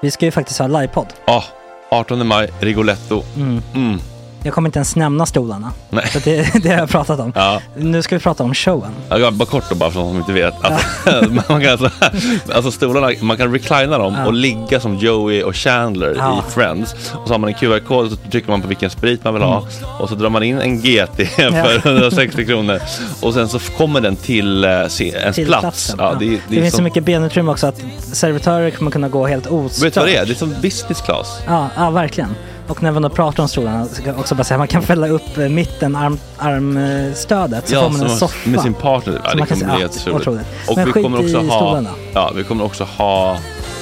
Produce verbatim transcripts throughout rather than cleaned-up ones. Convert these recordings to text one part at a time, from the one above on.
Vi ska ju faktiskt ha livepodd. Ja, artonde maj, Rigoletto. Mm. Mm. Jag kommer inte ens nämna stolarna. Nej. För det, det har jag pratat om. Ja. Nu ska vi prata om showen. Ja, bara kort då, bara för de som inte vet. Alltså, man kan alltså, alltså stolarna, man kan reclina dem ja. och ligga som Joey och Chandler ja. i Friends. Och så har man en Q R-kod och så trycker man på vilken sprit man vill ha. Mm. Och så drar man in en G T för hundrasextio kronor. Och sen så kommer den till uh, se, ens till plats. Ja, ja. det, det, det finns som... så mycket benutrymme också att servitörer kommer kunna gå helt ostört. Vet du vad det är? Det är som business class. Ja, ja verkligen. Och när man då pratar om stolarna så kan jag också bara säga att man kan fälla upp mitten, arm, armstödet så ja, får man en soffa. Med sin partner. Ja, det kommer bli helt otroligt. Och men vi kommer också ha stolarna. Ja, vi kommer också ha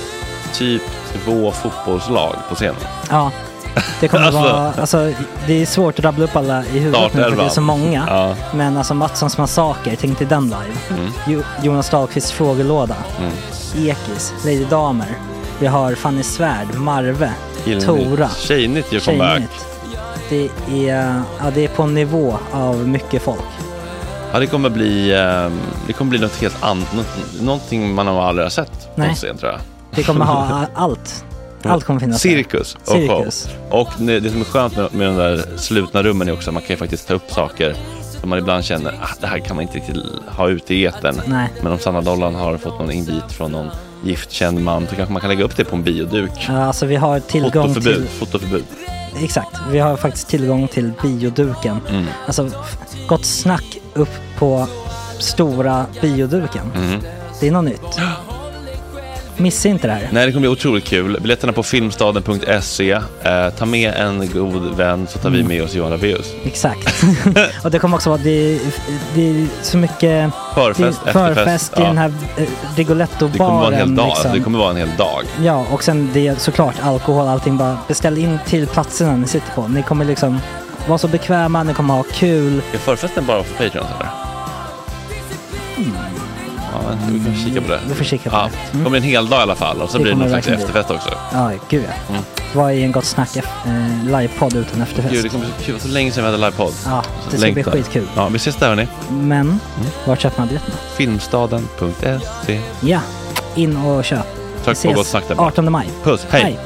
typ två fotbollslag på scenen. Ja. Det kommer alltså, vara alltså det är svårt att rabbla upp alla i huvudet nu för det är så många. Ja. Men alltså Mattssons massaker, tänk till den live. Mm. Jo, Jonas Dahlqvists frågelåda. Mm. Ekis, Lady Damer. Vi har Fanny Svärd, Marve, Gillnytt. Tora. Tjejnytt gör comeback. Det är, ja, det är på en nivå av mycket folk. Ja, det kommer bli det kommer bli något helt annat, någonting man har aldrig har sett på scen, tror jag. Det kommer ha allt. Allt kommer finnas. Cirkus och Cirkus. show. Och det som är skönt med, med de där slutna rummen är också att man kan ju faktiskt ta upp saker som man ibland känner att det här kan man inte riktigt ha ute i etern. Nej. Men om Sanna Dollan har fått någon invit från någon giftkänd man så kanske man kan lägga upp det på en bioduk. Ja, alltså vi har tillgång fotoförbud, till... Fotoförbud. Exakt, vi har faktiskt tillgång till bioduken. Mm. Alltså, gott snack upp på stora bioduken. Mm. Det är något nytt. Missa inte det här. Nej, det kommer bli otroligt kul. Biljetterna på filmstaden punkt se. Eh, ta med en god vän så tar mm. vi med oss Johan Rabaeus. Exakt. Och det kommer också vara det, det är så mycket förfest, det, förfest i ja. den här eh, Rigoletto-baren. Det kommer vara en hel dag. Liksom. Det kommer vara en hel dag. Ja, och sen det är såklart alkohol, allting. Bara beställ in till platserna ni sitter på. Ni kommer liksom vara så bekväma, ni kommer ha kul. Är förfesten bara för Patreon eller? Mm. Ja, vi kan kika på det. Vi får kika på ja, det. Mm. Det kommer en hel dag i alla fall. Och så det blir det någon slags efterfest också. Ja, gud ja. Mm. Vad är en gott snack eh, livepodd utan efterfest? Gud, det kommer så kul. Så länge sedan vi hade livepodd. Ja, det ska Längtar. bli skitkul. Ja, vi ses där hörni. Men, mm. vart köper man biljetterna? filmstaden punkt se. Ja, in och köp. Tack på gott snack där. artonde maj. Puss, hej. hej.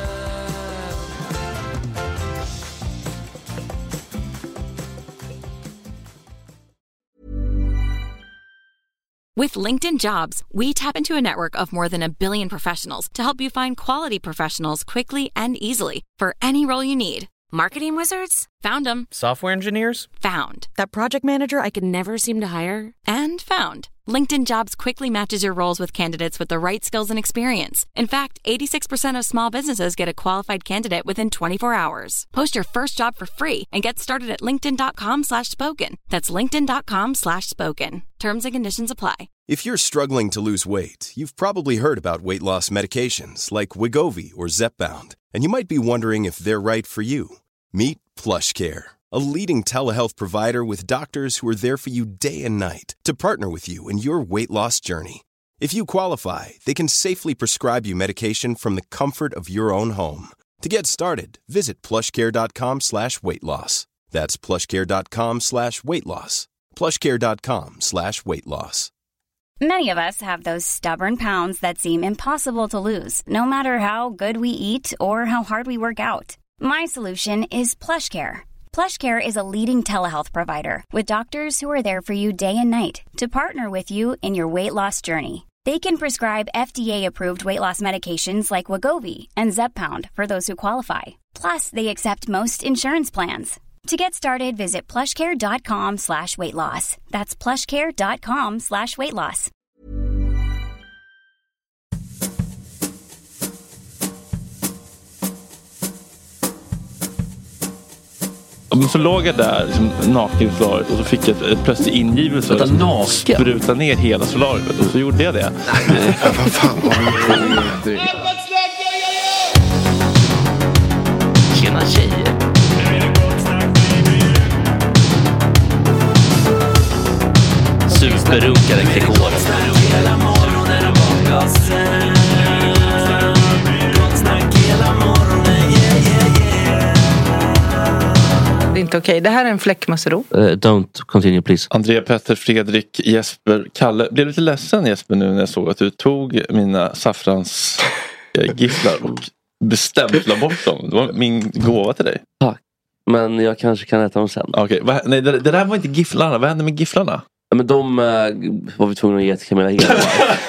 With LinkedIn Jobs, we tap into a network of more than a billion professionals to help you find quality professionals quickly and easily for any role you need. Marketing wizards? Found them. Software engineers? Found. That project manager I could never seem to hire? And found. LinkedIn Jobs quickly matches your roles with candidates with the right skills and experience. In fact, eighty-six percent of small businesses get a qualified candidate within twenty-four hours. Post your first job for free and get started at linkedin.com slash spoken. That's linkedin.com slash spoken. Terms and conditions apply. If you're struggling to lose weight, you've probably heard about weight loss medications like Wegovy or Zepbound, and you might be wondering if they're right for you. Meet PlushCare, a leading telehealth provider with doctors who are there for you day and night to partner with you in your weight loss journey. If you qualify, they can safely prescribe you medication from the comfort of your own home. To get started, visit plushcare.com slash weight loss. That's plushcare.com slash weight loss. plushcare.com slash weight loss. Many of us have those stubborn pounds that seem impossible to lose, no matter how good we eat or how hard we work out. My solution is PlushCare. PlushCare is a leading telehealth provider with doctors who are there for you day and night to partner with you in your weight loss journey. They can prescribe F D A-approved weight loss medications like Wegovy and Zepbound for those who qualify. Plus, they accept most insurance plans. To get started, visit plushcare.com slash weight loss. That's plushcare.com slash weight loss. Så låg jag där liksom, naken i solariet och så fick jag ett, ett plötsligt ingivelse och naken? spruta ner hela solariet och så gjorde jag det. Nej, vad fan var det? Tjena tjejer. Superrunkare Gregor. Det är inte okej. Det här är en fläckmussero. Uh, don't continue please. Andrea, Petter, Fredrik, Jesper, Kalle. Blev lite ledsen Jesper nu när jag såg att du tog mina saffrans gifflar och bestämt la bort dem. Det var min gåva till dig. Tack. Men jag kanske kan äta dem sen. Okej, okay. Nej, det, det där var inte gifflarna. Vad hände med gifflarna? Ja, men de äh, var vi tvungna att ge till Camilla Hedmark.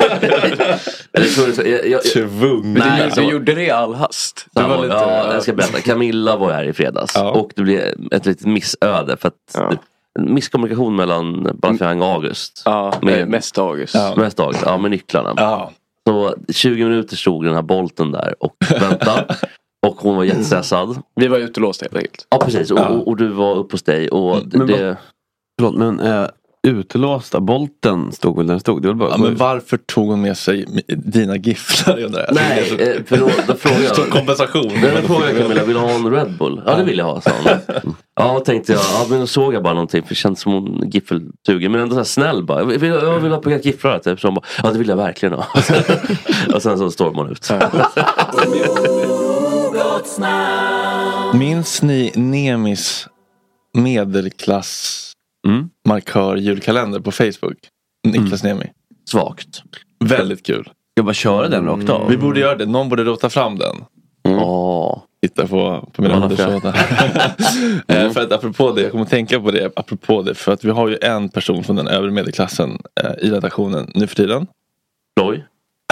Men du, du gjorde det i all hast. Det var lite, ja, jag ska berätta. Camilla var här i fredags. Ja. Och det blev ett litet missöde. För att ja. En misskommunikation mellan Balafang och August. Ja, med, mest August. Ja. Mest August, ja, med nycklarna. Ja. Så tjugo minuter stod den här bolten där och väntade. Och hon var jättestressad. Vi var utelåsta helt enkelt. Ja, precis. Och, ja. och, och du var uppe hos dig. Och men, det... vad, förlåt, men äh, utelåsta bolten stod väl där den stod. Det var bara ja, men varför tog hon med sig dina gifflar? Nej, eh, för då, då frågade jag. Som kompensation. Då frågade jag Camilla, vill du ha en Red Bull? Ja, det vill jag ha, sa hon. Ja, tänkte jag. Ja, men då såg jag bara någonting. För det känns som hon giffeltugen. Men ändå så här snäll bara. Jag vill, jag vill ha på gifflar. Typ. Så hon bara, ja, det vill jag verkligen ha. Och sen så stormade hon ut. Minns ni Nemis medelklass mm. markör julkalender på Facebook? Niklas mm. Nemi. Svagt. Väldigt kul. Jag bara köra den rakt av. Vi borde göra det. Någon borde rota fram den. Mm. Oh. Titta på, på mina undersökningar. eh, för att apropå det, jag kommer att tänka på det apropå det. För att vi har ju en person från den övre medelklassen eh, i redaktionen nu för tiden. Ploy.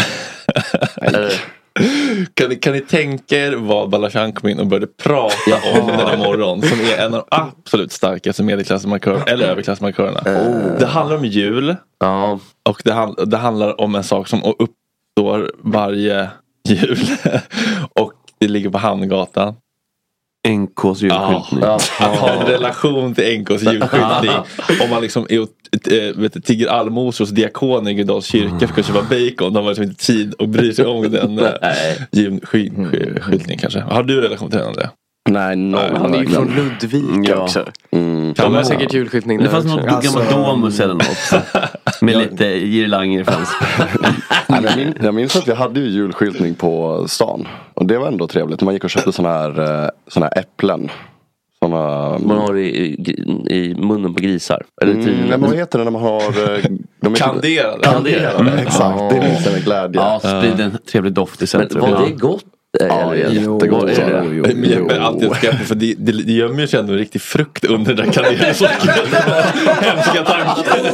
Kan ni, kan ni tänka er vad Balafang kom in och började prata om den här morgon, som är en av de absolut starkaste medelklassmarkörer eller överklassmarkörerna. Oh. Det handlar om jul. Ja. Och det, hand, det handlar om en sak som uppstår varje jul. Och det ligger på Hamngatan. N K:s julskyltning. Ja, att ha en relation till N K:s julskyltning. Om man liksom är, äh, vet du, tigger allmosor hos diakoner i Gudals kyrka för kanske vara bacon. De har liksom inte tid att bry sig om den äh, julskyltningen kanske. Har du relation till den eller? Nej, no, han är ju från Ludvika ja. också. Mm. De har säkert julskyltning. Det fanns något alltså, gammalt domus eller något. Med lite girlanger fanns. jag, minns, jag minns att vi hade ju julskyltning på stan. Och det var ändå trevligt. Man gick och köpte såna här, såna här äpplen. Såna... Man har i, i, i munnen på grisar. Eller mm, nej, men vad heter det när man har... De kanderade. Kanderade, mm. exakt. Oh. Det minns jag med glädje. Ja, sprider en trevlig doft i centrum. Men var det gott? Ja, jättegott. Jo, jo, jo, jo. Men alltid skräp, för det, det, det gömmer ju ändå en riktig frukt under den där kanelsockret. Hemska tankar.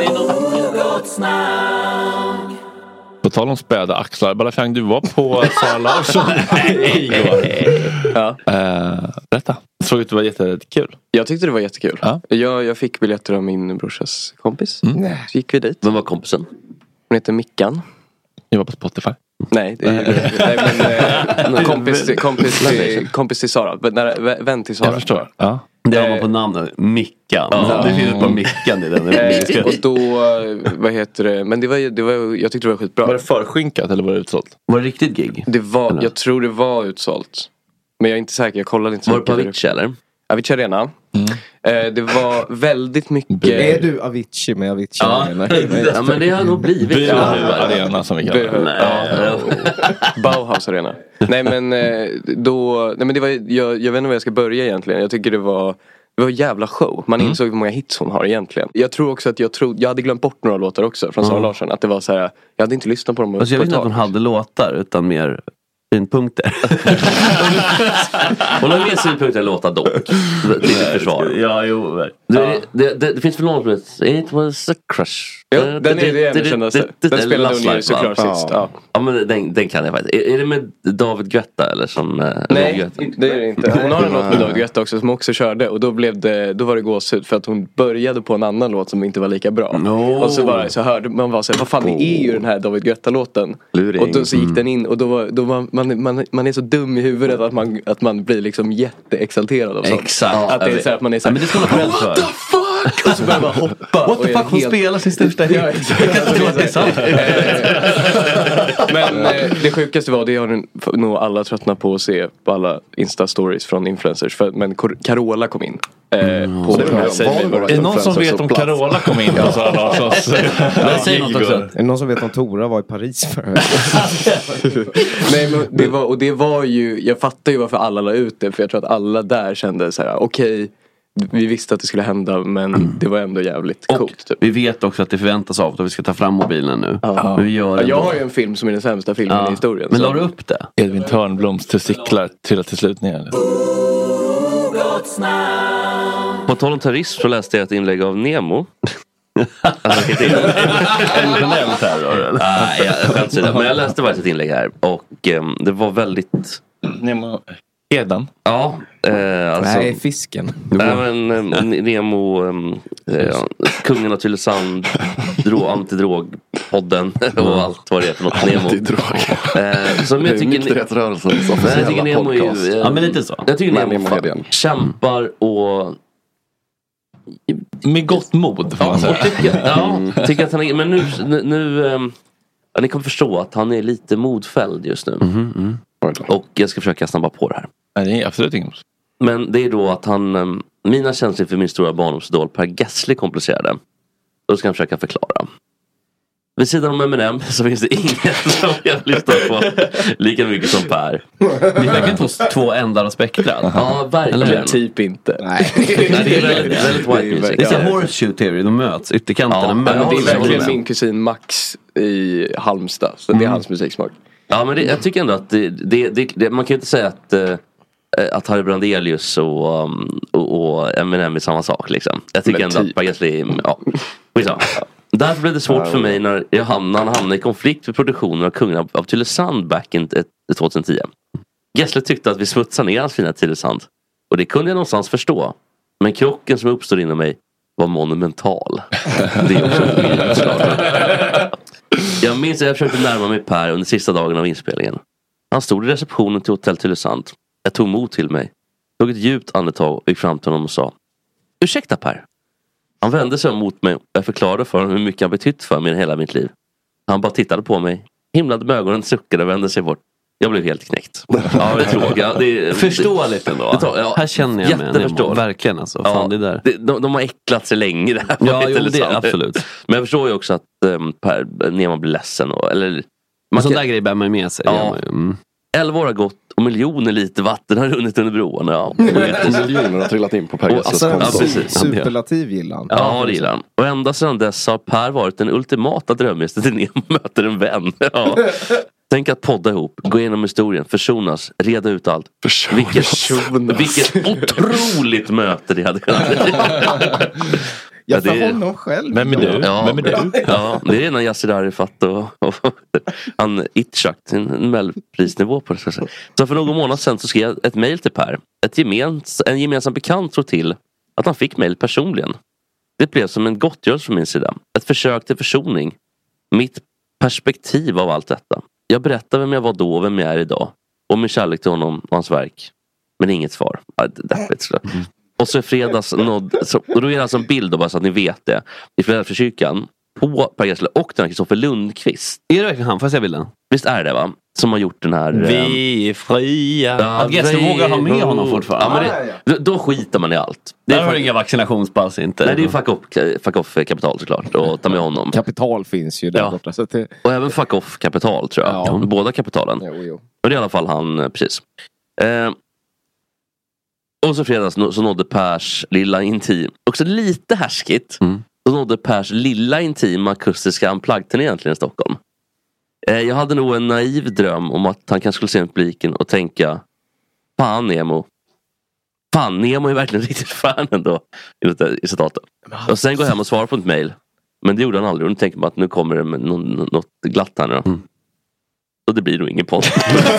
På tal om späda axlar, Balafang, du var på Sara Larsson igår. Ja. Uh, berätta. Såg ut att det var jättekul. Jag tyckte det var jättekul. Ja. Jag, jag fick biljetter av min brorsas kompis. Mm. Så gick vi dit. Vem var kompisen? Hon heter Mickan. Jag var på Spotify. Nej, det är, nej men äh, kompis, till, kompis, till, kompis till Sara. Nej, vän till Sara. Jag förstår. Ja. Det var på namnet Mickan. Ja. Det finns på Mickan i den. Och då, vad heter det? Men det var, det var, jag tyckte det var skitbra. Var det förskynkat eller var det utsålt? Var det riktigt gig? Det var, jag tror det var utsålt. Men jag är inte säker, jag kollade inte så var mycket. Var det på Avicii eller? Avicii Arena. Mm. Eh, det var väldigt mycket... Är du Avicii med Avicii? Ja, ja men det har nog blivit. Bauhaus Arena som vi kallar det. Ja. Bauhaus Arena. Nej men då... Nej men det var... Jag, jag vet inte var jag ska börja egentligen. Jag tycker det var... Det var en jävla show. Man mm. insåg hur många hits hon har egentligen. Jag tror också att jag trodde... Jag hade glömt bort några låtar också från Sara mm. Larsson. Att det var så här... Jag hade inte lyssnat på dem. Alltså jag vet inte att hon hade låtar utan mer... synpunkter. Hon har mer synpunkter än låta dock. Till försvar. Ja, jo. Det, det, det, det finns för något som heter It was a crush. Ja, den är det jag kände. Den spelade hon ju såklart sist. Ja, ja men den, den kan jag faktiskt. Är, är det med David Guetta eller som... Nej, det är det inte. Hon har en låt med David Guetta också som också körde. Och då blev det, då var det gåshud för att hon började på en annan låt som inte var lika bra. No. Och så var så hörde man var så här, vad fan det är ju den här David Guetta-låten. Luring. Och då så gick den in och då var, då var man, man, man är så dum i huvudet att man, att man blir liksom jätteexalterad av sånt. Exakt. Att det är så här, att man är så här, men det ska man vara rädd för. What the fuck? Och så börjar man hoppa. What the fuck, hon helt... spelar sin största hit. Ja, jag kan inte tro att det är sant. Men det sjukaste var, det har nog alla tröttnat på att se på alla Insta-stories från influencers. För, men Carola kom in. Mm. På det är det någon som vet om Carola kom in på Sara Larssons? Är det någon som vet om Tora var i Paris för? Nej, men det var, och det var ju, jag fattar ju varför alla la ut det. För jag tror att alla där kände så här, okej, okay, vi visste att det skulle hända, men det var ändå jävligt och coolt. Typ. Vi vet också att det förväntas av att vi ska ta fram mobilen nu. Ja. Men vi gör ja, jag har ju en film som är den sämsta filmen ja. i historien. Men så. la du upp det? Edvin Törnbloms testiklar trillar till slut ner. På tal om terrorism så läste jag ett inlägg av Nemo. Alltså, inte en terror. Nej, jag skämt sig. Men jag läste faktiskt ett inlägg här. Och um, det var väldigt... Nemo... Edan? Ja. Eh, alltså, Nej, fisken. Nej, men eh, Nemo... Um, eh, Kungen av Tylösand. Dro, antidrogpodden. Och allt vad det är för något. Nemo. Antidrog. Eh, som jag tycker... Nykterhetsrörelsen. Jag tycker Nemo är ju... Eh, ja, men lite så. Jag tycker Men Nemo, Nemo fan, kämpar och... Med gott mod får man ja, säga. Tycker, ja, tycker att han är, men nu, nu, nu um, ja, ni kommer förstå att han är lite modfälld just nu. Mm, mm. Och jag ska försöka snabba på det här. Nej, det är absolut inget. Men det är då att han, um, mina känslor för min stora barndomsidol Per Gessle komplicerade. Då ska jag försöka förklara. Vid sidan om M and M så finns det inget som jag lyssnar på lika mycket som Per. Det är verkligen två, två ändar av spektrat. Ja, verkligen. Eller typ inte. Nej, det är väldigt, väldigt white music. Det är så horseshoe theory, de möts, ytterkanterna ja, möts. men det är verkligen min kusin Max i Halmstad. Så det är hans musiksmak. Ja, men det, jag tycker ändå att det, det, det, det, man kan ju inte säga att uh, att Harry Brandelius och, um, och, och M and M är samma sak liksom. Jag tycker men ändå typ. Att Per Gessle, ja, skitsamma. Därför blev det svårt för mig när jag hamnade, hamnade i konflikt med produktionen av Kungen av, av Tylösand back in tjugohundratio. Gessle tyckte att vi smutsade ner hans fina Tylösand. Och det kunde jag någonstans förstå. Men krocken som uppstod inom mig var monumental. Det är också ett utslag. Jag minns att jag försökte närma mig Per under sista dagen av inspelningen. Han stod i receptionen till Hotell Tylösand. Jag tog mod till mig. Tog ett djupt andetag och gick fram till honom och sa: ursäkta Per. Han vände sig mot mig och jag förklarade för honom hur mycket han betytt för mig i hela mitt liv. Han bara tittade på mig, himlade med ögonen, suckade och vände sig bort. Jag blev helt knäckt. Ja, det är tråkigt. Ja, det är, förståeligt ändå. Det tar, ja, här känner jag med Nemo. Verkligen alltså. Fan, ja, det där. Det, de, de har äcklat sig länge det här. Ja, jo, det, absolut. Men jag förstår ju också att um, Per, Nemo blir ledsen. Och, eller, man sån kan, där grej bär man med sig. Ja, mm. elva år har gått och miljoner liter vatten har runnit under broarna. Ja. Miljoner har trillat in på Per Gessles alltså, ja, superlativ gillar han. Ja, det gillar han. Och ända sedan dess har Per varit den ultimata drömgästen till Nemo möter en vän. Ja. Tänk att podda ihop, gå igenom historien, försonas, reda ut allt. Vilket, vilket otroligt möte det hade kunnat bli. Ja, för det, honom själv. Vem är du? Ja, Vem är du? Ja, det är när Yassir Arafat och, och, och han Itchak, en Nobelprisnivå på det. Så, så för någon månad sedan så skrev jag ett mejl till Per. Ett gemens, en gemensam bekant tror till att han fick mejl personligen. Det blev som en gottgörelse från min sida. Ett försök till försoning. Mitt perspektiv av allt detta. Jag berättar vem jag var då och vem jag är idag. Och min kärlek till honom och hans verk. Men inget svar. Deppigt. Och så är fredags nåd, så, och då är det alltså en bild då, bara så att ni vet det. I Föräldraförkyrkan på Per Gessle och den här Kristoffer Lundqvist. Är det verkligen han? Får jag se bilden? Visst är det va? Som har gjort den här... Vi är fria. Ja, att Gessle vågar ha med honom fortfarande. Ja, men det, då skiter man i allt. Det är för inga vaccinationspass inte. Nej, det är ju fuck off, fuck off kapital såklart. Och ta med honom. Kapital finns ju där ja. borta. Så att det... Och även fuck off kapital tror jag. Ja. Båda kapitalen. Jo, jo. Och det är i alla fall han, precis. Eh, och så fredags så nådde Pers lilla intim. Också lite härskigt. Mm. Så nådde Pers lilla intima akustiska unplugged egentligen i Stockholm. Eh, jag hade nog en naiv dröm om att han kanske skulle se publiken och tänka: fan Nemo. Fan, Nemo är verkligen riktigt fan ändå. I citatet. Och sen går hem och svarar på ett mejl. Men det gjorde han aldrig. Och nu tänker man att nu kommer det med något, något glatt här nu då. Mm. Och det blir nog ingen podd.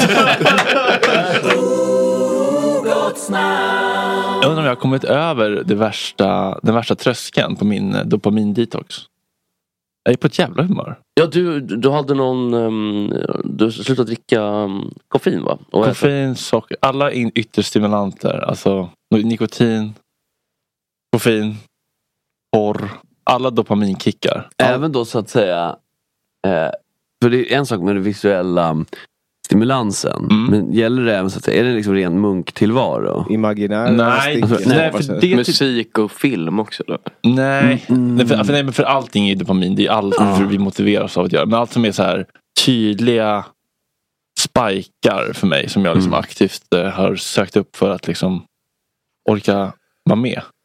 Jag undrar om jag har kommit över det värsta, den värsta tröskeln på min dopamin-detox. Jag är på ett jävla humör. Ja, du, du hade någon... Um, du slutade dricka um, koffein va? Och koffein, socker, alla in, ytterstimulanter. Alltså nikotin, koffein, porr. Alla dopaminkickar. Även då så att säga... Eh, för det är en sak med det visuella... stimulansen. Mm. Men gäller det även så att säga, är det liksom ren munktillvaro? Imaginär? Nej, alltså, nej för det musik och film också då? Nej, mm. nej, för, för, nej men för allting är dopamin. Det är allt mm. för vi motiveras av att göra. Men allt som är så här tydliga spikar för mig som jag liksom mm. aktivt uh, har sökt upp för att liksom orka vara med.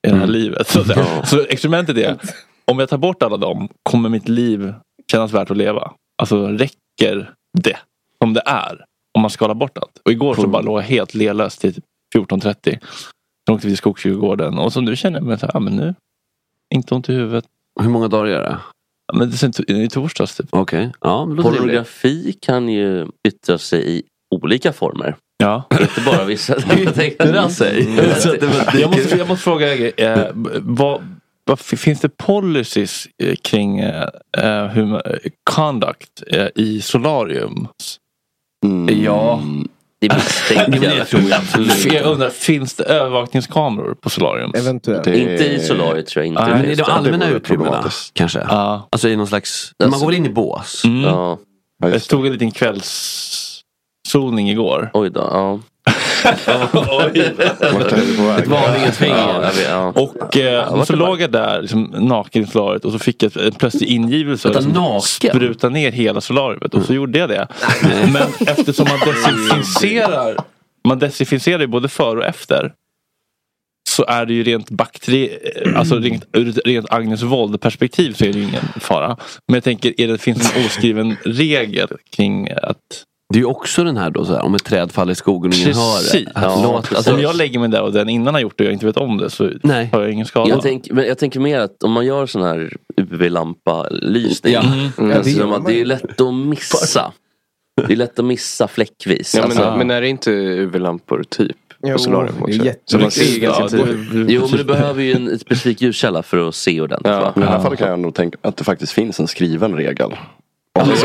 i det här livet. Så, ja. så experimentet är, om jag tar bort alla dem, kommer mitt liv kännas värt att leva? Alltså räcker det som det är om man skalar bort allt? Och igår så bara låg jag helt lelös till fjorton trettio. Så åkte vi till Skogsträdgården och så nu känner jag mig så här, ja, men nu inte ont i huvudet. Hur många dagar är det? Ja, men det är i torsdags typ. Okej. Okay. Ja, pornografi kan ju yttra sig i olika former. Ja. Inte bara vissa. Jag tänkte det sig. Mm. jag, måste, jag måste fråga eh, vad, vad finns det policies eh, kring eh, hur, conduct eh, i solarium? Mm. Ja. Det misstänker jag. tror jag absolut. Jag undrar, finns det övervakningskameror på solarium? Eventuellt. Det... Inte i solariet tror jag inte. Ah, men i de allmänna utrymmena kanske. Ah. Alltså i någon slags, man går väl in i bås. Mm. Ja. Jag stod en liten kvällssolning igår. Oj då, ja. Oj. Ett varningens finger. Ja. Och eh, ja, så låg jag där liksom, naken i solariet och så fick jag en plötslig ingivelse att liksom, spruta ner hela solariet. Och så gjorde jag det. Men eftersom man desinficerar man desinficerar ju både före och efter, så är det ju rent bakteri, alltså rent, rent Agnes Wold-perspektiv så är det ju ingen fara. Men jag tänker, är det finns en oskriven regel kring att det är ju också den här då så här, om ett träd faller i skogen och ingen hör det. Ja. Låt, alltså, om jag lägger mig där och den innan har gjort det och jag inte vet om det, så Nej. har jag ingen skada. Jag, tänk, men jag tänker mer att om man gör sån här U V-lampa-lysning, ja. mm. Mm. Alltså, ja, det, det är lätt att missa. Det är lätt att missa fläckvis. Ja, alltså. men, men är det inte U V-lampor typ? Jo, det är jättemycket. Ja, jo, men du behöver ju en specifik ljuskälla för att se ordentligt. Ja. Men i alla fall kan jag nog tänka att det faktiskt finns en skriven regel. Jag tror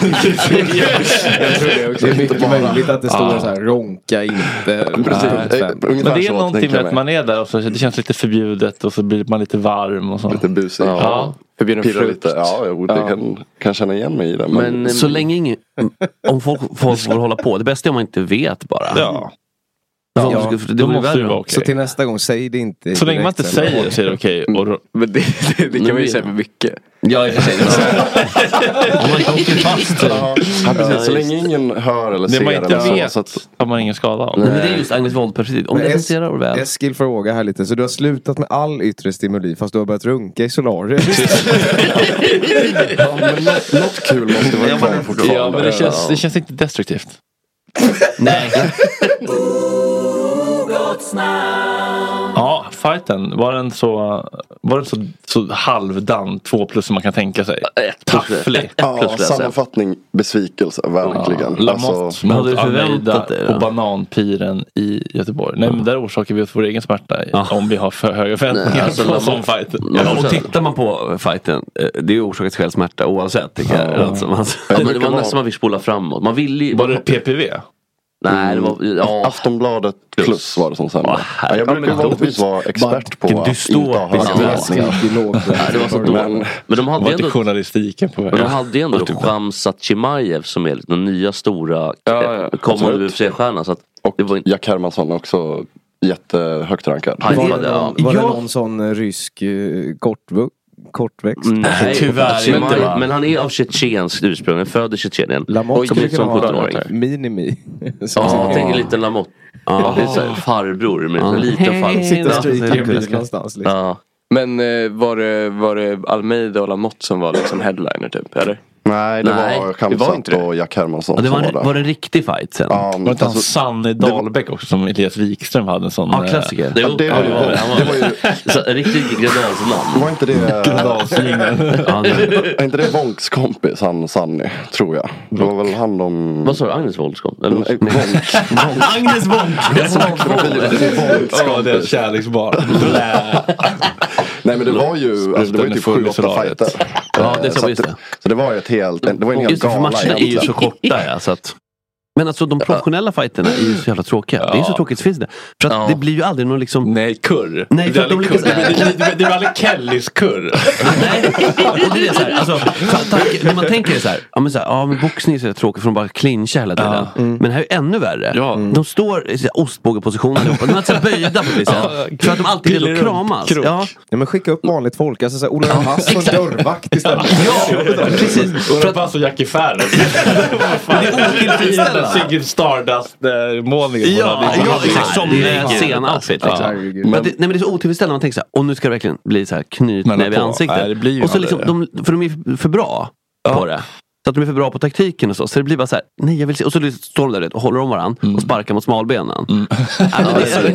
det också. Det är mycket möjligt att det står så här, ronka inte. Precis. Men det är någonting med att man är där och så det känns lite förbjudet och så blir man lite varm och så. Lite busig. Ja. Ja. Förbjuden frukt. Ja, jo, det kan, kan känna igen mig i det. Men, men så länge ingen, om folk, folk får hålla på, det bästa är om man inte vet bara. Ja. Ja, ja, det då måste det vara okej. Så till nästa gång, säg det inte. Så länge man inte säger det så är det okej. Okay. Men det, det, det kan man ju säga för mycket. Ja, i och för sig. Om man inte åker fast. Ja, ja, precis. Så länge ingen hör eller det ser man inte eller vet, så att har man ingen skada av. Nej, men det är just Agnes Wold-perspektiv. Om det fungerar och väl. Eskil frågar här lite. Så du har slutat med all yttre stimuli fast du har börjat runka i solariet. Ja, men något, något kul måste vara kvar fortfarande. Ja, men det känns, det känns inte destruktivt. Nej. Ja, fighten. Var den så, var den så, så halvdan, två plus som man kan tänka sig? Tafflig. Ja, sammanfattning, besvikelse, verkligen. Ja, Lamotte alltså, mot Almeida på bananpiren i Göteborg. Nej, men där orsakar vi oss vår egen smärta ja. om vi har för höga förväntningar. Nej, alltså, på sån fight. Ja, och tittar man på fighten, det är orsakat själv smärta oavsett. Tycker jag. Ja. Alltså, man... ja, men det var nästan man fick spola framåt. Man ville ju... Var det P P V? Nej, det var, ja. Aftonbladet plus, plus var det som sen. Oh, ja, jag brukar vanligtvis vara expert på att inte ha höga förväntningar. Men, men de hade ändå journalistiken på väg. Men de hade ju ändå Khamzat Chimaev som är den nya stora ja, ja. kommande U F C-stjärnan. Så att och det var inte... Jack Hermansson också jättehögt rankad. Var, var, det, någon, var det någon sån rysk uh, kortvux? Kortväxt. Nej, tyvärr men, inte, men han är av tjetjenskt ursprung. Han född i Tjetjenien. Lamotte kom ut som sjutton-åring. Minimi. Ja, jag tänker lite Lamotte. Ja, det är så här, farbror med en liten farbror. Sitter och stryker i en bil någonstans. Liksom. Ja. Men eh, var, det, var det Almeida och Lamotte som var liksom headliner typ, eller? Nej, det Nej, var Khamzat och Jack Hermansson ja, det var, som var, var det en riktig fight sen? Ja, var det inte alltså, Sanne Dahlbäck också som Elias Wikström hade en sån... Ja, klassiker. Det, ja, det, ja, det var, han var, det var ju... Så, riktigt gradalsnamn. Var inte det... Gradalslinjen. Ja, är inte det Vonks kompis, han Sanny, tror jag. Det var väl han de... Vad sa du, Agnes Vonks kompis? Vonk. Agnes Vonk! Ja, det är ett kärleksbarn. Nej, men det var ju, alltså, det var ju typ sju åtta fighter. Ja, det så, så, så det var ju ett helt, det var en hel gala. För matcherna är ju så korta, ja, så att... Men alltså de professionella fighterna är ju så jävla tråkiga. Ja. Det är så tråkigt finns det. För att ja. det blir ju aldrig någon liksom... Nej, kurr. Nej, för att de lyckas... Det blir aldrig Kellys kurr. Nej, och det är så här, alltså, tack, när man tänker det så här, ja men så här, ja men boxning är så tråkigt för de bara clinchar hela tiden. Ja. Mm. Men det här är ännu värre. Ja. Mm. De står i ostbågepositioner och de är så böjda på vissa. Ja, för att de alltid vill kramas. Ja. Ja, men skicka upp vanligt folk, alltså så här, Ola Hass och dörrvakt istället. Ja, precis. Ola Hass och Jackie Färre. Men det är otillfredsställande. Ziggy Stardust-målningen. Ja, ja, exakt som scen-outfit. Ja. Men, men, det, nej, men det är så otillfredsställande. Man tänker så här, och nu ska det verkligen bli så här knytnäve i ansiktet. Nej, det blir ju och så aldrig liksom, de, för de är för bra Ja. på det. Så att de är för bra på taktiken och så. Så det blir bara så här, nej jag vill se. Och så står de där och håller om varandra och sparkar mot smalbenen. Mm. Ja, men det är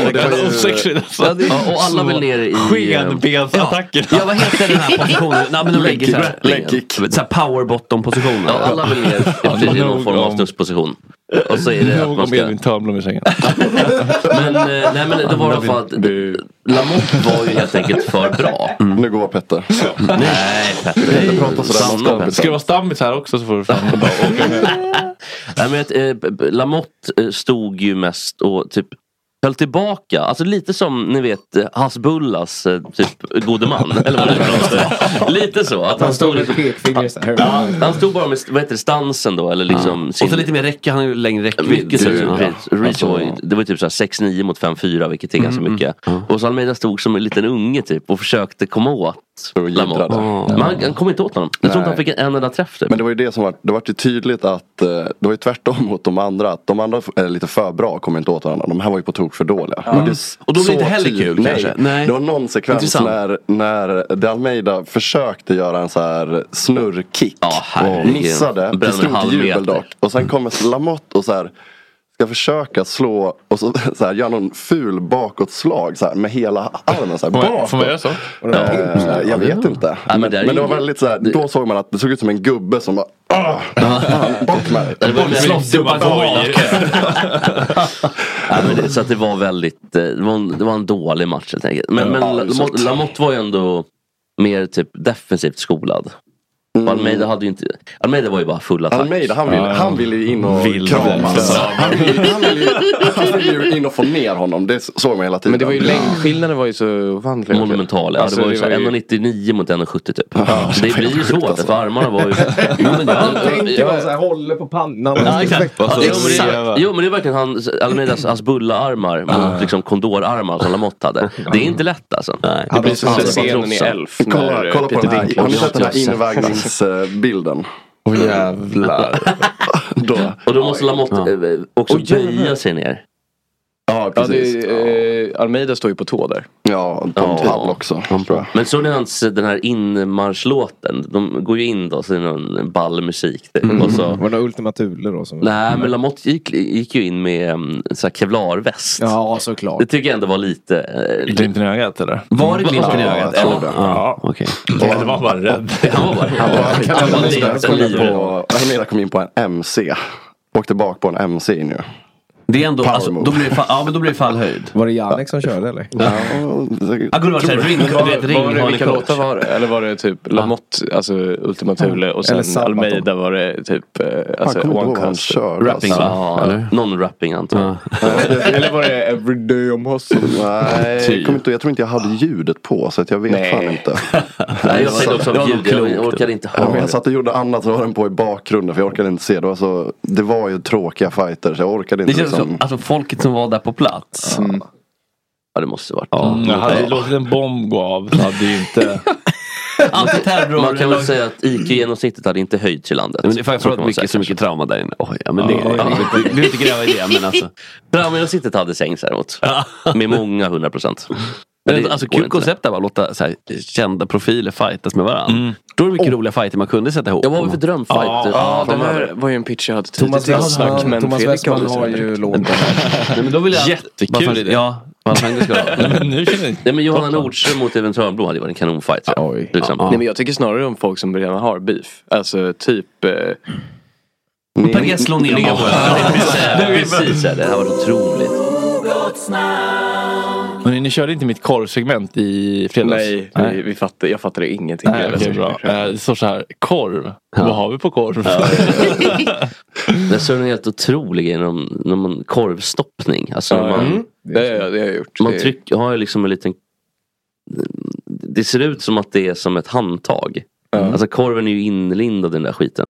Ja, och alla vill ner i skenbensattacker. Ja, vad heter den här positionen? Nej, men de lägger så här, så här power bottom positionen. Ja, alla vill ner i någon form av studsposition. Och så är det att man ska... min törnblom i sängen. Men, eh, nej, men det var i alla fall att Lamotte var ju helt enkelt för bra. Mm. Nu går Petter. Nej, Petter. Jag pratar sådär om Ska det vara stammis här också så får du fan åka med. Nej, men att, eh, Lamotte stod ju mest och typ höll tillbaka, alltså lite som ni vet Hasbullas typ gode man eller vad det är. Lite så att han stod lite pekfinger så här. Ja, han stod bara med vad heter det, stansen då eller liksom ja. sin... Och så lite mer räcka, han är ju längre räckvidd. Mycket så, ja. Reach var ju, det var ju typ så här sex nio mot fem fyra vilket är ganska mycket. Mm. Och så Almeida stod som en liten unge typ och försökte komma åt Lamotte. Oh. Men han, han kom inte åt honom. Jag tror inte han fick en enda träff typ. Men det var ju det som var, det var ju tydligt att det var ju tvärtom mot de andra, att de andra är lite för bra, kom inte åt varandra. De här var ju på tok för dåliga. Mm. Det, och då blir det inte heller tydligt. kul Nej. kanske. Nej. Det var någon sekvens när, när De Almeida försökte göra en så här snurrkick ja, och missade. Det stod jubel dock. Och sen kommer Lamotte och så här ska försöka slå och så, så här, göra någon ful bakåtslag så här, med hela armen så här, bakåt. Får man göra så? Äh, jag vet inte. Ja, men, men, det, men det var väldigt så här, då såg man att det såg ut som en gubbe som bara ah, bort med det. Var slåssgubbar på ja, men det, så att det var väldigt det var en, det var en dålig match helt enkelt. Men, men Lamotte, Lamotte var ju ändå mer typ defensivt skolad. Mm. Almeida hade ju inte Almeida var ju bara full attack. Almeida han ville, han ville ju in och kramas. Han ville, han, ville, han ville ju in och få ner honom. Det såg man hela tiden. Men det var ju längdskillnaden var ju så vanlig. Monumental. Ja, alltså, det var ju så var ju... en nittionio mot en sjuttio typ. Ja, så det blir ju svårt alltså. För armarna var ju jo, men han tänker bara så här håller på pannan. Ja, exakt. Ja, jo, men det, jo men det är verkligen han Almeidas Asbulla armar mot liksom kondorarmar som Lamotte hade. Det är inte lätt alltså. Nej. Det blir som scenen i Elf. Kolla, kolla på den här. Har ni sett den här invägningsbilden? Åh oh, jävlar. då. Och då måste Lamotte ja. också oh, böja sig ner. Ja, precis. Ja, det, eh, Almeida står ju på tå där. Ja, de ja. Hall också. Men så är hans, den här inmarschlåten. De går ju in då, så är det någon ball musik. Mm. Och så, var det Ultima Thule då? Som nej, men Lamotte gick, gick ju in med um, så här kevlarväst. Ja, såklart. Det tycker jag ändå var lite... Eh, glimten i ögat, eller? Var det glimten i ögat? Ja, ja. ja. okej. Okay. Det var bara rädd. Han var bara rädd. Han var lite livrädd. Almeida kom in på en M C. Åkte bak på en M C nu. Det är ändå, alltså, då blir det fall, ja men då blir det fallhöjd. Var det Janek som körde eller? Ja, jag kunde vara såhär ring, ring, ring, ring vilka låtar var det? Eller var det typ Lamotte, alltså Ultima Thule och sen Almeida var det typ alltså One Cast rapping alltså. Ja, eller non-rapping antar jag. Eller var det Everyday I'm Hustle? Nej, jag, inte, jag tror inte jag hade ljudet på så att jag vet Nej. fan inte. Nej, jag tänkte också av ljud, jag orkade inte ha det. Jag satt och gjorde annat så var den på i bakgrunden för jag orkade inte se. Det var, så, det var ju tråkiga fighter så jag orkade inte. Det Som, alltså folket som var där på plats. Mm. Ja, det måste varit. Ja, mm. Jag hade låtit en bomb gå av. Så hade ju inte... Antiterror. Man kan väl säga att I Q-genomsnittet hade inte höjts i landet. Men det är faktiskt mycket, så mycket trauma där inne. Oh, ja, men det, ja, ja, vi vill inte gräva i det. Men alltså. Trauma-genomsnittet hade sänkts däremot. Med många hundra procent. Men det, alltså kul koncept där var att låta så här, kända profiler fightas med varandra. Mm. Då är det mycket oh. roliga fighter man kunde sätta ihop. Ja, vad var det för drömfight? Ja, ja, det här var ju en pitch jag hade tidigt till snack. Men Thomas Westman har ju låten. Men då vill jag... Jättekul idé. Ja, vad fan det ska vara. Men nu känner jag inte. Nej, men Johanna Nordström mot Evan Törnblom hade ju varit en kanonfight. Oj. Ja. Nej, men jag tycker snarare om folk som redan har beef. Alltså typ... Eh, Per Gessle ner på precis, det här var otroligt. Men ni körde inte mitt korvsegment i fredags? Nej, Nej. Vi, vi fattade, jag fattade ingenting. Nej, okay, bra. Det står så här, korv. Ja. Vad har vi på korv? Ja. Det är en helt otrolig grej när man korvstoppning. Alltså ja, man, mm. det, är, det har jag gjort. Man tryck, har ju liksom en liten... Det ser ut som att det är som ett handtag. Mm. Alltså korven är ju inlindad i den där skiten.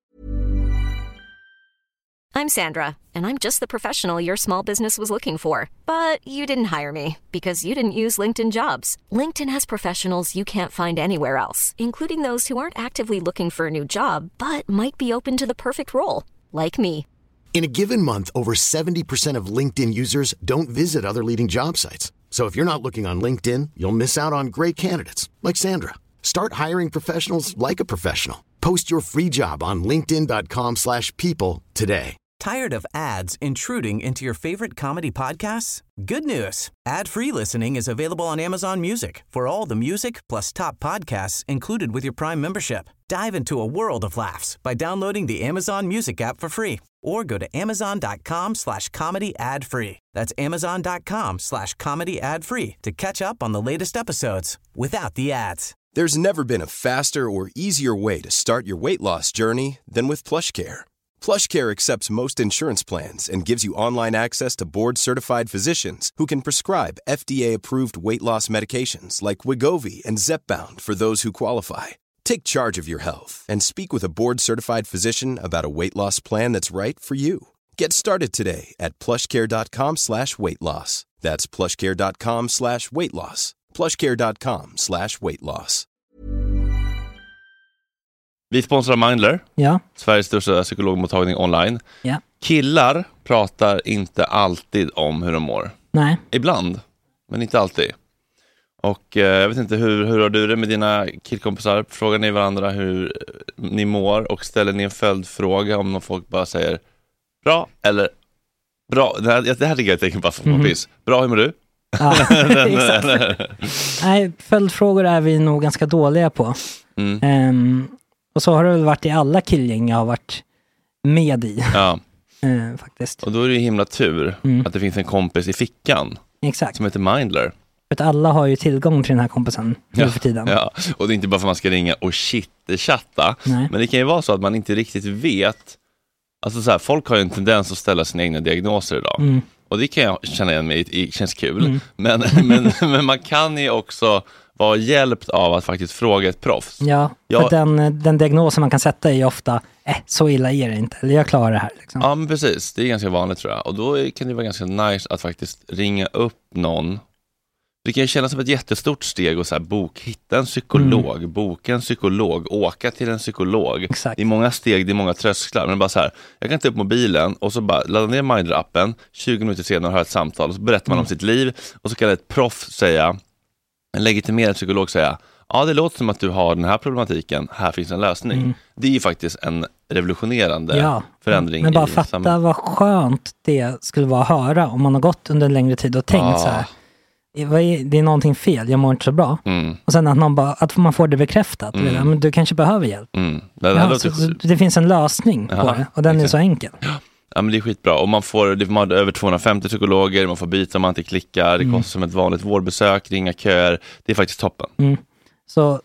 I'm Sandra, and I'm just the professional your small business was looking for. But you didn't hire me, because you didn't use LinkedIn Jobs. LinkedIn has professionals you can't find anywhere else, including those who aren't actively looking for a new job, but might be open to the perfect role, like me. In a given month, over seventy percent of LinkedIn users don't visit other leading job sites. So if you're not looking on LinkedIn, you'll miss out on great candidates like Sandra. Start hiring professionals like a professional. Post your free job on linkedin dot com slash people today. Tired of ads intruding into your favorite comedy podcasts? Good news. Ad-free listening is available on Amazon Music for all the music plus top podcasts included with your Prime membership. Dive into a world of laughs by downloading the Amazon Music app for free or go to amazon dot com slash comedy ad free. That's amazon dot com slash comedy ad free to catch up on the latest episodes without the ads. There's never been a faster or easier way to start your weight loss journey than with PlushCare. PlushCare accepts most insurance plans and gives you online access to board-certified physicians who can prescribe F D A-approved weight loss medications like Wegovy and Zepbound for those who qualify. Take charge of your health and speak with a board-certified physician about a weight loss plan that's right for you. Get started today at plushcare.com slash weight loss. That's plushcare.com slash weight loss. plushcare.com slash weight loss. Vi sponsrar Mindler. Ja. Sveriges största psykologmottagning online. Ja. Killar pratar inte alltid om hur de mår. Nej. Ibland, men inte alltid. Och eh, jag vet inte, hur, hur har du det med dina killkompisar? Frågar ni varandra hur ni mår och ställer ni en följdfråga om någon folk bara säger bra eller bra? Det här, det här tycker jag är tecken på som mm. kompis. Bra, hur mår du? Ja, exakt. Nej, följdfrågor är vi nog ganska dåliga på. Mm. Um, och så har det väl varit i alla killgäng jag har varit med i. Ja. uh, faktiskt. Och då är det ju himla tur mm. att det finns en kompis i fickan. Exakt. Som heter Mindler. För att alla har ju tillgång till den här kompisen nu ja, för tiden. Ja, och det är inte bara för att man ska ringa och shit-chatta. Men det kan ju vara så att man inte riktigt vet. Alltså så här, folk har ju en tendens att ställa sina egna diagnoser idag. Mm. Och det kan jag känna igen mig i, det känns kul. Mm. Men, men, men man kan ju också vara hjälpt av att faktiskt fråga ett proffs. Ja, jag, för den, den diagnosen man kan sätta är ju ofta, eh, så illa är det inte. Eller jag klarar det här. Liksom. Ja, men precis. Det är ganska vanligt tror jag. Och då kan det vara ganska nice att faktiskt ringa upp någon. Det kan ju kännas som ett jättestort steg och så här, bok, hitta en psykolog, mm. boka en psykolog, åka till en psykolog. Exakt. Det är många steg, det är många trösklar. Men bara så här, jag kan ta upp mobilen och så bara ladda ner Mindler-appen, tjugo minuter senare har ett samtal och så berättar man mm. om sitt liv och så kan ett proffs säga, en legitimerad psykolog säga, ja det låter som att du har den här problematiken, här finns en lösning. Mm. Det är ju faktiskt en revolutionerande ja. förändring. Men bara i fatta samhället. Vad skönt det skulle vara att höra om man har gått under en längre tid och tänkt ja. så här. Det är någonting fel, jag mår inte så bra. Mm. Och sen att, någon bara, att man får det bekräftat. Mm. Men du kanske behöver hjälp. Mm. Det, ja, låter... så, det finns en lösning Aha, på det. Och den exakt. är så enkel. Ja, men det är skitbra. Och man får, man har över tvåhundrafemtio psykologer. Man får byta om man inte klickar. Det mm. kostar som ett vanligt vårdbesök. Ringa köer. Det är faktiskt toppen. Mm. Så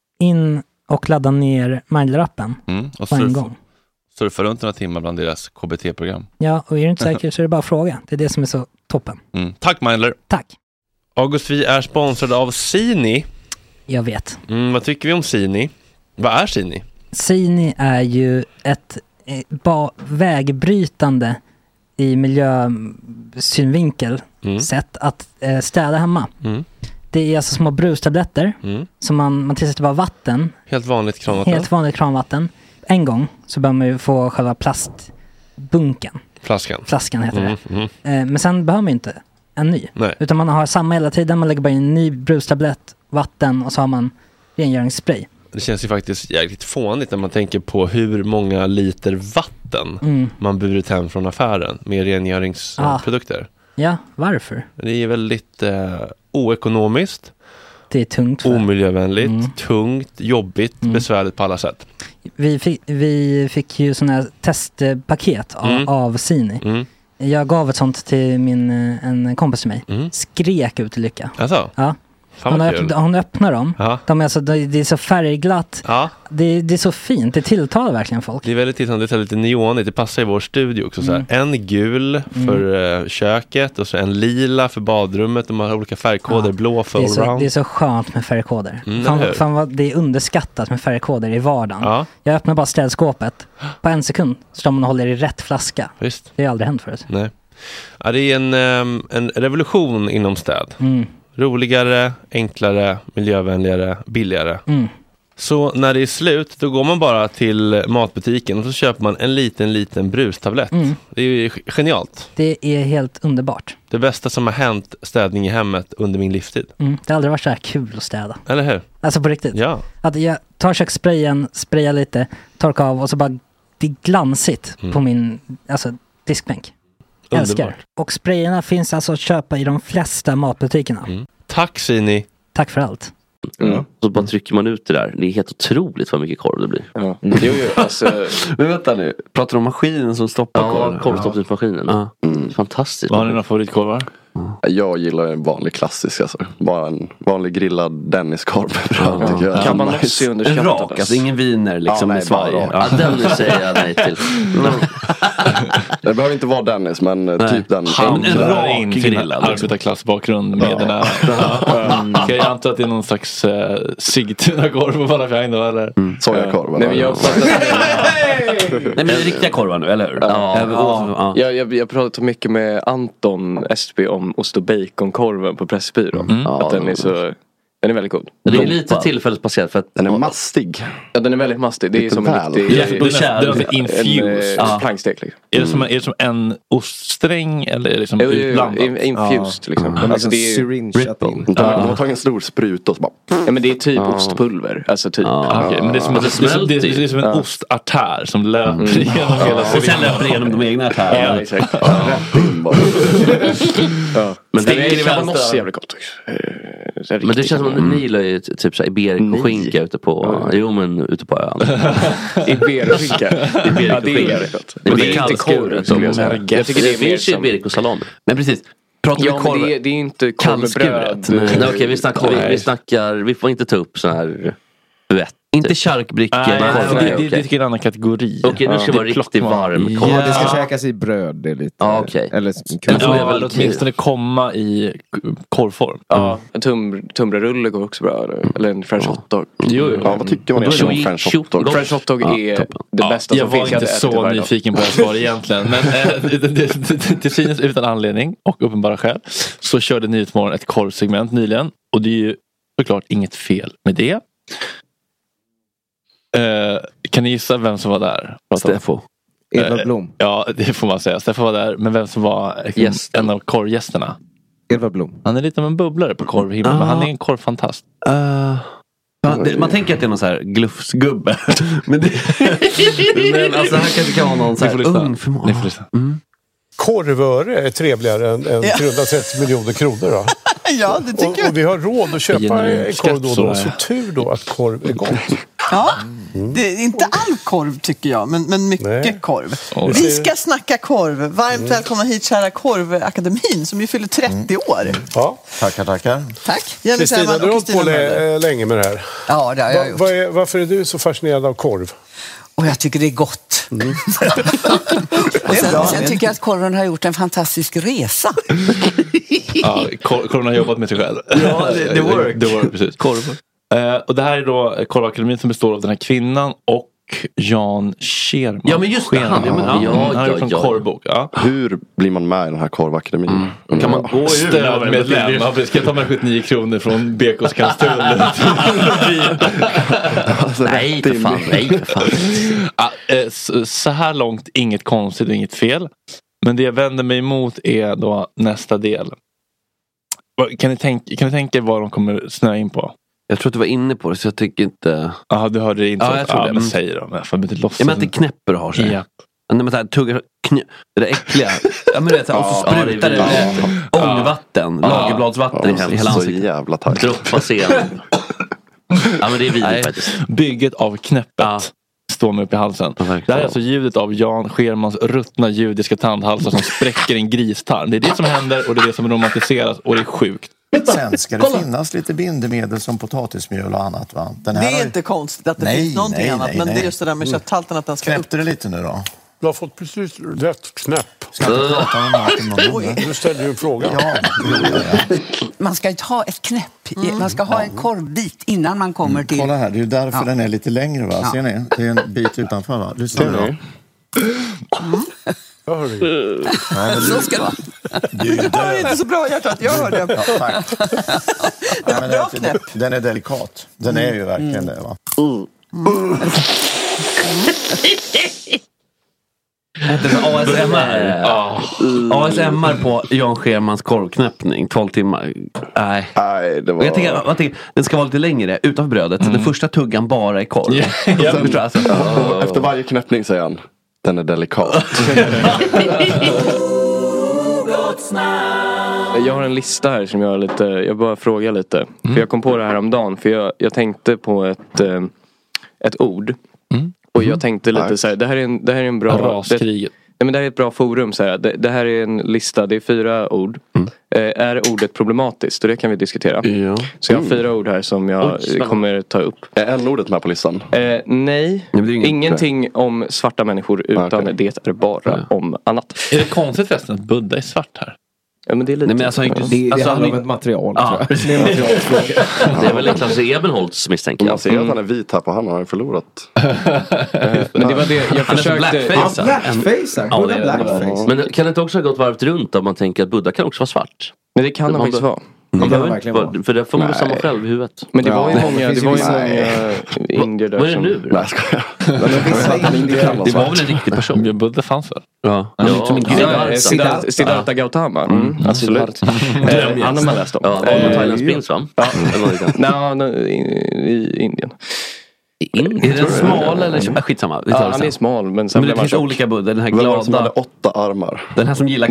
in och ladda ner Mindler-appen mm. och på surf, en gång. Surfa runt några timmar bland deras K B T-program. Ja, och är du inte säker så är det bara att fråga. Det är det som är så toppen. Mm. Tack Mindler. Tack. August, vi är sponsrade av Sini. Jag vet. Mm, vad tycker vi om Sini? Vad är Sini? Sini är ju ett eh, ba- vägbrytande i miljösynvinkel mm. sätt att eh, städa hemma. Mm. Det är alltså små brustabletter mm. som man, man tillsätter bara vatten. Helt vanligt kranvatten. Helt vanligt kranvatten. En gång så bör man ju få själva plastbunken. Flaskan. Flaskan heter mm. det. Mm. Eh, men sen behöver man ju inte en ny. Nej. Utan man har samma hela tiden. Man lägger bara in en ny brustablett, vatten och så har man rengöringsspray. Det känns ju faktiskt jäkligt fånigt när man tänker på hur många liter vatten mm. man burit hem från affären med rengöringsprodukter. Ah. Ja, varför? Det är väldigt eh, oekonomiskt. Det är tungt. För. Omiljövänligt, mm. tungt, jobbigt, mm. besvärligt på alla sätt. Vi fick, vi fick ju sådana här testpaket av, mm. av Sini. Mm. Jag gav ett sånt till min, en kompis till mig. Mm. Skrek ut i lycka. Alltså? Ja. Hon, öpp, hon öppnar dem. Ja. De är alltså, det är så färgglatt. Ja. Det, det är så fint. Det tilltalar verkligen folk. Det är väldigt tilltalande. Det är lite neonigt. Det passar i vår studio också. Mm. Så här. En gul för mm. köket och så en lila för badrummet. De har olika färgkoder. Ja. Blå för allround. Det är så skönt med färgkoder. Mm, fan, fan vad det är underskattat med färgkoder i vardagen. Ja. Jag öppnar bara städskåpet. På en sekund står man och håller i rätt flaska. Visst. Det har aldrig hänt förut. Nej. Ja, det är en, en revolution inom städ. Mm. Roligare, enklare, miljövänligare, billigare. Mm. Så när det är slut, då går man bara till matbutiken och så köper man en liten, liten brustablett. Mm. Det är ju genialt. Det är helt underbart. Det bästa som har hänt städning i hemmet under min livstid. Mm. Det har aldrig varit så här kul att städa. Eller hur? Alltså på riktigt. Ja. Att jag tar kökssprayen, sprayar lite, torkar av och så bara det är glansigt mm. på min alltså, diskbänk. Underbart. Älskar. Och sprayerna finns alltså att köpa i de flesta matbutikerna. Mm. Tack Sini. Tack för allt. Mm. Så bara trycker man ut det där. Det är helt otroligt vad mycket korv det blir. Ja. Mm. Jo, jo, alltså... Men vänta nu, pratar du om maskinen som stoppar ja, korv? Korvstoppningsmaskinen. Ja. Mm. Fantastiskt. Vad har ni några favoritkorvar? Mm. Jag gillar en vanlig klassisk alltså. Bara en vanlig grillad Denniskorv. Ja. Tycker jag. Kan man också underskatta? En rak, alltså ingen viner liksom ja, med svaj. Ja, Dennis säger jag nej till. Mm. Det behöver inte vara Dennis, men nej. Typ den. Han en rak in grillad. Arbetarklassbakgrund med ja. den här. um, jag antar att det är någon slags uh, Sigtuna-korv på Falafjang då, eller? Mm. Sojakorv. Nej, men jag Nej, men det är riktiga korvar nu, eller hur? Ja. Ja. Ja. Jag, jag, jag pratar mycket med Anton S P om ost- och baconkorven på Pressbyrån. Mm. Att den är så... Den är väldigt god. Det är lite tillfällesbaserat för att den är mastig. Ja, den är väldigt mastig. Det är lite som väl. en riktig... Ja, det är alltså infused. En, en plankstek liksom. Är det som, är det som en oststräng eller är det liksom jo, utblandat? Infused liksom. Mm. Alltså, det är syringeat in. De har tagit en stor sprut och så bara... Ja, men det är typ ah. ostpulver. Alltså typ. Ah, okay. Men det är som, det, det, det, det är som en ah. ostartär som löper mm. genom ah. hela... Och sen löper igenom de egna artärerna. Ja, exakt. Ja. Men det är cabanossi jävligt gott också. Men det känns som att ni gillar ju typ såhär iberico-skinka ute på... Mm. Jo, men ute på ön. Iberico-skinka? Ja, det är jävligt gott. Det är inte korv, skulle jag säga. Jag tycker det är mer som... iberico-salami. Men precis. Pratar ja, men det är, det är inte korvbröd. Nej, okej, vi snackar... Vi, vi snackar... Vi får inte ta upp så här... Vet. Inte charkbrickor. Nej, nej, nej, nej, det, det tycker jag är en annan kategori. Okej, nu ska det vara riktigt varm. Ja, ja, det ska käkas i bröd. Det är lite, ja, okej. Eller ja, ja, väl åtminstone komma i korvform. Ja, en tum, tumbrarulle går också bra. Eller en french hotdog. Jo, jo. Ja, vad tycker man om french hotdog? French hotdog är ja, det bästa ja, som finns. Jag var inte så nyfiken på det svar egentligen. Men äh, det, det, det, till synes utan anledning och uppenbara skäl så körde Nyhetsmorgon ett korvsegment nyligen. Och det är ju såklart inget fel med det. Uh, kan ni gissa vem som var där? Steffo. Edvard Blom. Uh, ja, det får man säga. Steffo var där. Men vem som var liksom, en av korvgästerna? Edvard Blom. Han är lite av en bubblare på korvhimlen. Uh. Men han är en korvfantast. Uh. Man, det, man tänker att det är någon så här glufsgubbe. men, det, men alltså här kanske kan vara någon så här ung förmåga. Ni får lyssna. Mm. Korvöre är trevligare än, än ja. trehundratrettio miljoner kronor då. Ja, det tycker och, jag. Och vi har råd att köpa en korv då, då. Så tur då att korv är gott. Ja, mm. det är inte all korv tycker jag, men, men mycket Nej. korv. Oh, vi ska snacka korv. Varmt mm. välkomna hit, kära Korvakademin som ju fyller trettio år. Mm. Ja, tackar, tackar. Tack. Kristina, du har hållit på lä- länge med det här. Ja, det har jag Va, gjort. va är, varför är du så fascinerad av korv? Och jag tycker det är gott. Mm. och sen, sen tycker jag att korven har gjort en fantastisk resa. Ja, korven har jobbat med sig själv. Ja, det, det work. Det work, precis. Korv. Uh, och det här är då Korvakademin som består av den här kvinnan och Jan Scherman. Ja, men just det. Han, ja, men, ja, ja, han har gjort en ja. korvbok. Ja. Hur blir man med i den här Korvakademin? Mm. Kan man gå stödmedlem? Ska jag ta med sjuttionio kronor från B K:s Karlstull? alltså, nej, för fan. Nej, för fan. ja, så, så här långt, inget konstigt och inget fel. Men det jag vänder mig emot är då nästa del. Kan ni tänka, kan ni tänka vad de kommer snöa in på? Jag tror att du var inne på det, så jag tycker inte... Ja, du hörde det inte. Ja, jag tror ja, det. Men säger de. Jag får inte låtsas. Jag menar att det knäpper och har sig. Ja. När man så här tuggar, knö, det där äckliga. Ja, men det är så här, och så sprutar det, det, det ångvatten, ja. lagerbladsvatten ja, i hela ansiktet. Så jävla tack. Droppa scenen. Ja, men det är vidrigt faktiskt. Bygget av knäppet. Ja. Står mig upp i halsen. Ja, det här är alltså ljudet av Jan Schermans ruttna judiska tandhalsar som spräcker en gristarm. Det är det som händer och det är det som romantiseras och det är sjukt. Sen ska det Kolla. finnas lite bindemedel som potatismjöl och annat, va? Den här det är har... inte konstigt att det nej, finns någonting nej, annat. Nej, men nej. det är just det där med kötthalten att den ska Knäppte det lite nu då? Du har fått precis rätt knäpp. Ska inte prata med maten någon gång? Du ställer ju en fråga. Ja, man ska ju ta ett knäpp. Mm. Man ska ha en korvbit innan man kommer mm. till... Kolla här, det är ju därför ja. den är lite längre, va? Ja. Ser ni? Det är en bit utanför, va? Lyssna nu då. Mm. Jag hör det. Nej, men så ska det vara. Du är Jag har inte så bra hjärtat, jag hör det. Ja, tack. Nej, men Bra det, knäpp. den är delikat. Den är ju verkligen Mm. det, va? Mm. A S M R. A S M R på Jan Schermans korvknäppning. tolv timmar. Nej. Nej, det var... Och jag tänker, jag tänker, den ska vara lite längre utanför brödet. Den första tuggan bara är korv. Och sen, Alltså. ja, efter varje knäppning säger han, den är delikat. Jag har en lista här som jag har lite, jag bara frågar lite. Mm. För jag kom på det här om dagen. För jag, jag tänkte på ett, eh, ett ord. Mm. Och jag tänkte lite så här, det här är en, det här är en bra... Raskriget. Nej, men det här är ett bra forum. Så här. Det, det här är en lista, det är fyra ord. Mm. Eh, är ordet problematiskt? Och det kan vi diskutera. Ja. Så jag har fyra ord här som jag Oj, kommer ta upp. Är en ordet med på listan? Eh, nej, ingen, ingenting nej. om svarta människor. Utan okay. det är bara ja. om annat. Är det konstigt förresten att Buddha är svart här? Ja, men det är lite... Nej, men alltså, det, det alltså, handlar han... om ett material, ja. tror jag. Det är, det är väl en klass Ebenholts misstänker jag. Man ser att han är vit här på han har han förlorat. Men det var det jag försökte... Blackface. Blackface. Ja, det blackface. Men kan det inte också ha gått varvet runt om man tänker att Buddha kan också vara svart? Men det kan han faktiskt vara. Mm. Det verkligen för, för det får man väl samma själv i huvudet. Men det ja. var ju många, det, det var ju många indier där. Vad är det nu? Nej, ska jag. Det var väl en riktig person. Ja, Buddha fanns väl? Ja. Ja. Ja. Siddhartha, Siddhartha Gautama. Mm. Mm. Absolut. eh, han har man läst om. Ja, eh, Thailands prins va? Ja. Nej, i Indien. Indien? Är den smal eller skitsamma? Ja, han är smal. Men, men det finns olika Buddha. Den här glada som hade åtta armar. Den här som gillar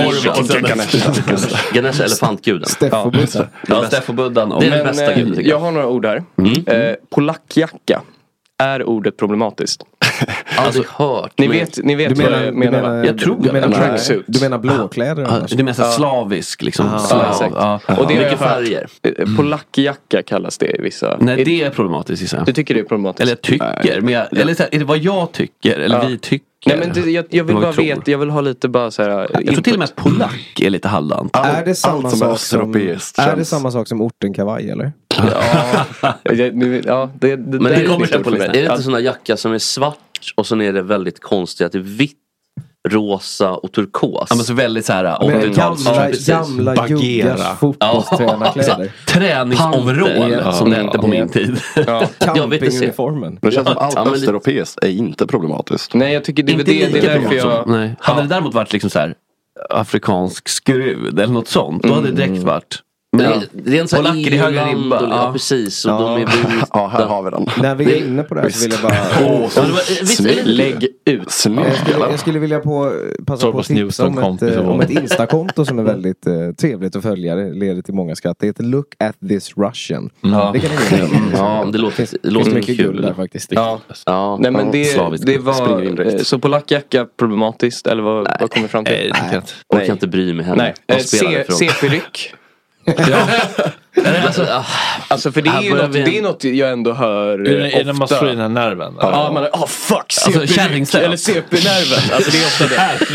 knäckkorv. Ganesha, elefantguden. Steffo Buddha. Ja, Steffo Buddhan. Det är den bästa guden. Jag har några ord här. Eh, polackjacka. Är ordet problematiskt? Aldrig hört. Ni vet, ni vet du menar, vad jag menar, menar jag tror du menar, tracksuit. Du menar blåkläder? Ah, det är mest ja. slavisk liksom. Ah, Slav. Exakt. Ja. Och det är mycket färger. Polackjacka kallas det i vissa. Nej, det är problematiskt gissar jag. Du tycker det är problematiskt? Eller jag tycker. Men jag, eller så här, är det vad jag tycker? Eller ja. vi tycker? Nej men det, jag, jag vill bara veta, jag vill ha lite bara så här. Jag tror till och med att polack är lite halvdant. All, är det samma sak som, är det samma sak som ortenkavaj eller? Ja, det, ja det, det, men det, det kommer är, på listan. Är det inte sån där jacka som är svart och så är det väldigt konstigt att det är vitt, rosa och turkos? Ja men så väldigt så här åttiotalet gamla, gamla juggars fotbollstränarkläder. Träningsoverall ja. som det hette på min tid. Ja. Campinguniformen. Det känns som allt ja, östeuropeiskt är inte problematiskt. Nej jag tycker det, det, det, det är därför jag... Nej. Hade det däremot varit liksom så här afrikansk skrud eller något sånt, då hade det direkt varit. Men ja. det är en sån här irland och, ja precis och ja. de är vita. Ja, här har vi den. När vi är inne på det här så vill jag bara oh, så Snygg. Lägg ut Snygg. jag, skulle, jag skulle vilja på, passa på att tipsa om ett, om ett Instakonto som är väldigt uh, trevligt att följa. Det leder till många skratt. Det heter Look at this Russian. Ja. Det kan ni göra. Ja, det låter, det låter mycket kul där faktiskt. Ja. Ja. Nej men det, det var så polackjacka problematiskt eller vad, nej, vad kommer fram till? Nej, nej. Jag kan inte bry mig heller. Nej. C P-ryck. Ja. alltså, alltså för det är ju något, en... det är något jag ändå hör är det, ofta. Är det man slår in den nerven? Ja, ja man är, oh fuck, C P alltså, eller C P-nerven. Alltså det är ofta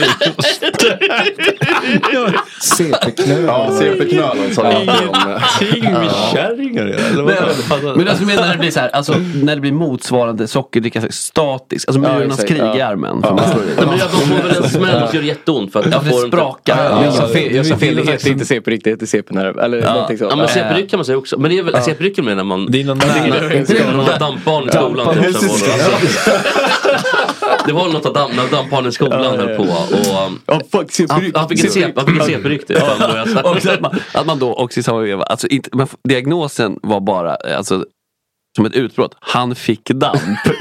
det. C P-knölen. Ja, C P-knölen som ingenting med kärringar eller? Men alltså när det blir så här, alltså när det blir motsvarande sockerdricka statiskt, alltså myrornas krig i armen. Men jag får väl en smäll och gör jätteont för att jag får sprakar. Jag sa fel, det heter inte C P-ryck, det heter C P-nerv eller någonting så. Ja men C P-ryck kan man säga också. Men det är väl C P-rycken med när man det är någon när dampbarn i skolan det var något att damp, när dampbarn i skolan höll på och han fick ett C P-ryck att man då också i samma veva, alltså inte, diagnosen var bara alltså som ett utbrott. Han fick damp.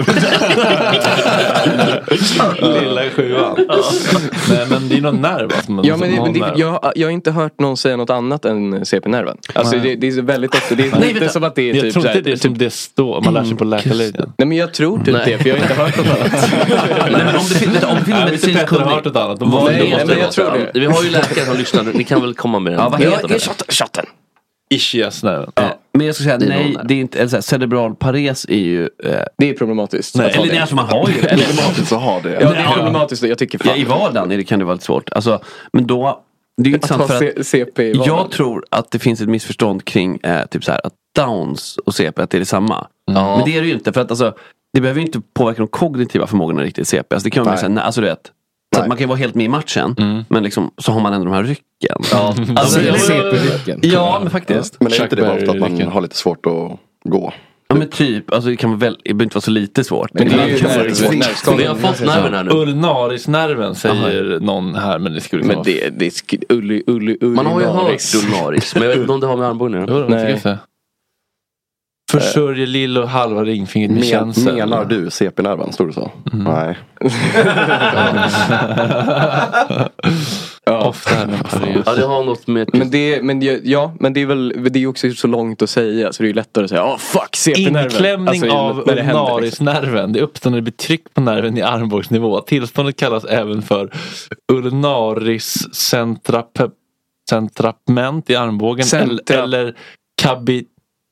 Lilla sjuan. Nej men det är någon nerv. Alltså, ja, men det, men det, jag, jag har inte hört någon säga något annat än C P-nerven. Alltså det, det är väldigt ofta. Det är nej, inte som att det är jag typ tror inte såhär, det är som det står. Man lär sig på läkarlinjen. Nej men jag tror typ nej. det. För jag har inte hört något annat. Nej men om det finns om det finns medicinsk kunnig. Har hört något annat. Nej men jag tror det. Vi har ju läkare som lyssnar. Ni kan väl komma med den. Ja vad heter det? Chatten. Ischiasnerven. Ja. Men jag ska säga, det nej, det är inte, eller så här, cerebral pares är ju... Eh, det är problematiskt. Nej, eller det är alltså man har ju... Det är problematiskt att ha det. Ja, det är problematiskt, jag tycker fan. Ja, i vardagen är det, kan det vara lite svårt. Alltså, men då... Det är ju intressant för att... C P i jag tror att det finns ett missförstånd kring eh, typ så här, att Downs och C P, att det är detsamma. Mm. Men det är det ju inte, för att alltså... Det behöver ju inte påverka de kognitiva förmågorna riktigt i C P. Alltså, det kan man säga, alltså du vet... Så att man kan ju vara helt med i matchen. Mm. Men liksom, så har man ändå de här rycken. Ja, alltså, C P-rycken. Ja, men faktiskt. Men är inte det bara ofta att man har lite svårt att gå? Ja men typ, alltså det kan väl, det behöver inte vara så lite svårt. Men det är ju nervskador. Vi har fått nerven här nu. Ulnarisnerven säger Aha. någon här, men det skulle men det, det sk- ulli, ulli, ulli, Man har ju hört ulnaris, men jag vet inte om det har med armbågen nu. Nej. Försörjer lill och halva ringfingret med känsel. Menar du C P-nerven, står det så? Mm. Nej. Ja. Ofta är det ja, det har något med... Men det, men det, ja, men det är väl det är också så långt att säga, så det är ju lättare att säga oh, fuck C P-nerven. Inklämning alltså, av ulnarisnerven. Det uppstår när det blir tryck på nerven i armbågsnivå. Tillståndet kallas även för ulnaris centrapment i armbågen Centra. eller, eller kabi,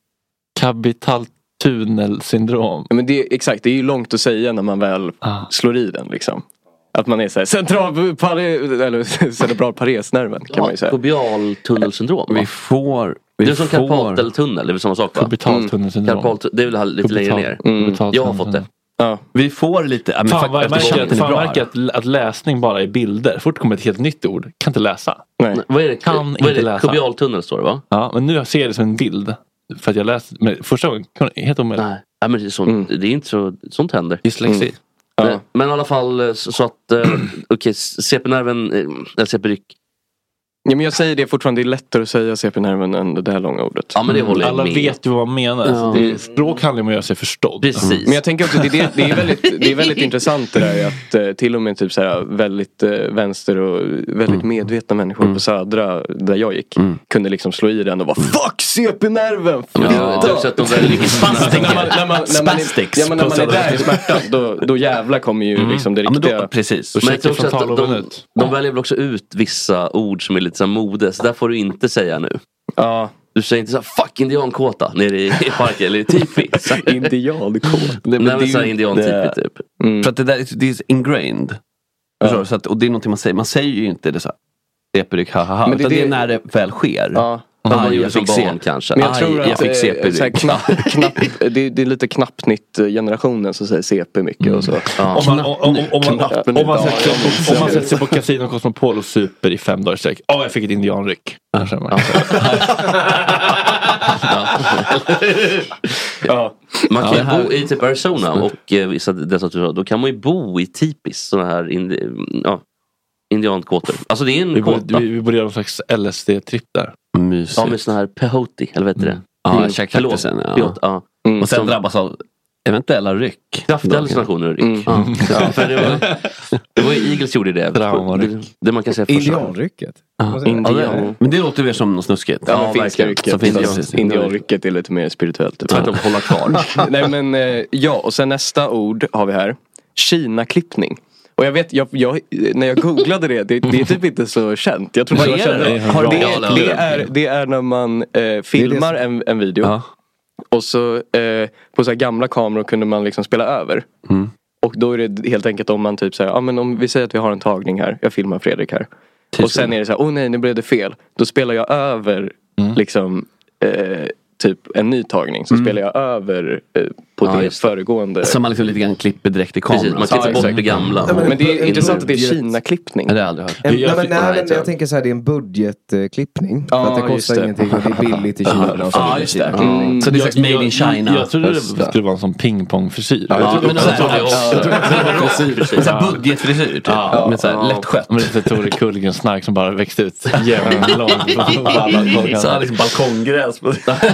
kabitaltunnelsyndrom. Ja, men det är exakt, det är ju långt att säga när man väl ah. slår i den liksom. Att man är såhär central pare, eller cerebral paresnerven kan ja, man ju säga. Kobialtunnelsyndrom. Vi får vi det är som får... karpaltunnel, det är väl samma sak va? Kobitaltunnelsyndrom. Mm. Karpal, det är väl lite längre ner. Mm. Jag har fått det. Ja. Vi får lite ja, men fan, vad jag märker, att, fan märker att, att läsning bara är bilder. Fort kommer ett helt nytt ord. Kan inte läsa. Nej. Vad är det? Kan vad inte är det? läsa. Kobialtunnel står det va? Ja, men nu ser jag det som en bild. För att jag läste, men första gången helt omöjligt. Nej, ja, men det är, sånt, mm. det är inte så, sånt händer. Dyslexi. Mm. Ja. Men, men i alla fall så, så att, uh, okej, okay, C P-nerven, eller C P-ryck. Ja, men jag säger det fortfarande, det är lättare att säga C P-nerven än det där långa ordet. Ja, men det håller jag Alla med. vet ju vad man menar. Ja. Det är, språk handlar om att göra sig förstådd. Precis. Mm. Men jag tänker också, det, det, det, är, väldigt, det är väldigt intressant det där att uh, till och med typ såhär, väldigt uh, vänster och väldigt mm. medvetna människor mm. på Södra, där jag gick, mm. kunde liksom slå i den och vara fuck C P-nerven! Ja, du har sett de där ligger spastiker. När man, när man, när man, ja, men när man är där i smärtan, då, då jävlar kommer ju mm. liksom det riktiga. Ja, då, precis. Men jag tror också att de, de väljer väl också ut vissa ord som är lite så mode, så där får du inte säga nu. Ja. Du säger inte så här, fuck indiankåta nere i, i parken, eller tipi. Indiankåta. Nej men det är indian-tipi typ. Mm. För att det där det är ingrained. Ja. Så att, och det är någonting man säger. Man säger ju inte det så här. Epiryck, hahaha. Men det, utan det är när det väl sker. Ja. Ah, jag, jag fick barn kanske. Men jag tror Aj, att jag fick C P knapp, knapp, det, det är lite knappnytt generationen som säger C P mycket och så. Ja. Om man, om, om, om, man, om, man sätter, om man sätter sig på Casino Cosmopol och super i fem dagar sträck. Ja, oh, jag fick ett indianryck. Ja. Ja. Man kan ju bo i typ Arizona och eh, vissa dessa då kan man ju bo i tipis såna här indi, ja, indiankåtor. Alltså det är en vi kåta. Borde, vi, vi borde göra någon slags L S D-tripp där. Mysigt. Ja, med såna här peyote, eller vet du det? Ja, mm. Käkaktusen, ja. Peyote, ja. Mm. Och sen som drabbas av eventuella ryck. Kraftiga hallucinationer och ryck. Mm. Ja. Ja, för det var, det var ju Eagles gjorde det. Det, det man kan säga första. Indianrycket? Ja. Indian. Men det låter väl som något snuskigt. Ja, ja finska rycket. Indianrycket är lite mer spirituellt. För att de håller kvar. Nej men, ja, och sen nästa ord har vi här. Kina-klippning. Och jag vet, jag, jag, när jag googlade det, det, det är typ inte så känt. Jag tror Vad jag är kände, det? det, det, det, är, det är när man eh, filmar en, en video. Ja. Och så eh, på så här gamla kameror kunde man liksom spela över. Mm. Och då är det helt enkelt om man typ säger, ja men om vi säger att vi har en tagning här. Jag filmar Fredrik här. Tyst. Och sen är det så här, åh oh, nej nu blev det fel. Då spelar jag över mm. liksom eh, typ en ny tagning. Så mm. spelar jag över eh, på ja, det föregående. Så man liksom lite grann klipper direkt i kameran. Precis, man klipper bort det gamla. Ja, men, men det är intressant att det är Kina-klippning. Det har jag aldrig hört. En, nej, men, nej, men jag tänker så här, det är en budgetklippning. Ja, för att det kostar ingenting och det är billigt i Kina. Ja, ja just det. Mm. Så det är slags made in China. Jag trodde det skulle vara en sån pingpongfrisyr. Ja, jag trodde det var budgetfrisyr typ. Med så här lätt skött. Men lite Tore Kullgrens snark som bara växte ut jävligt långt. Så här liksom balkonggräs.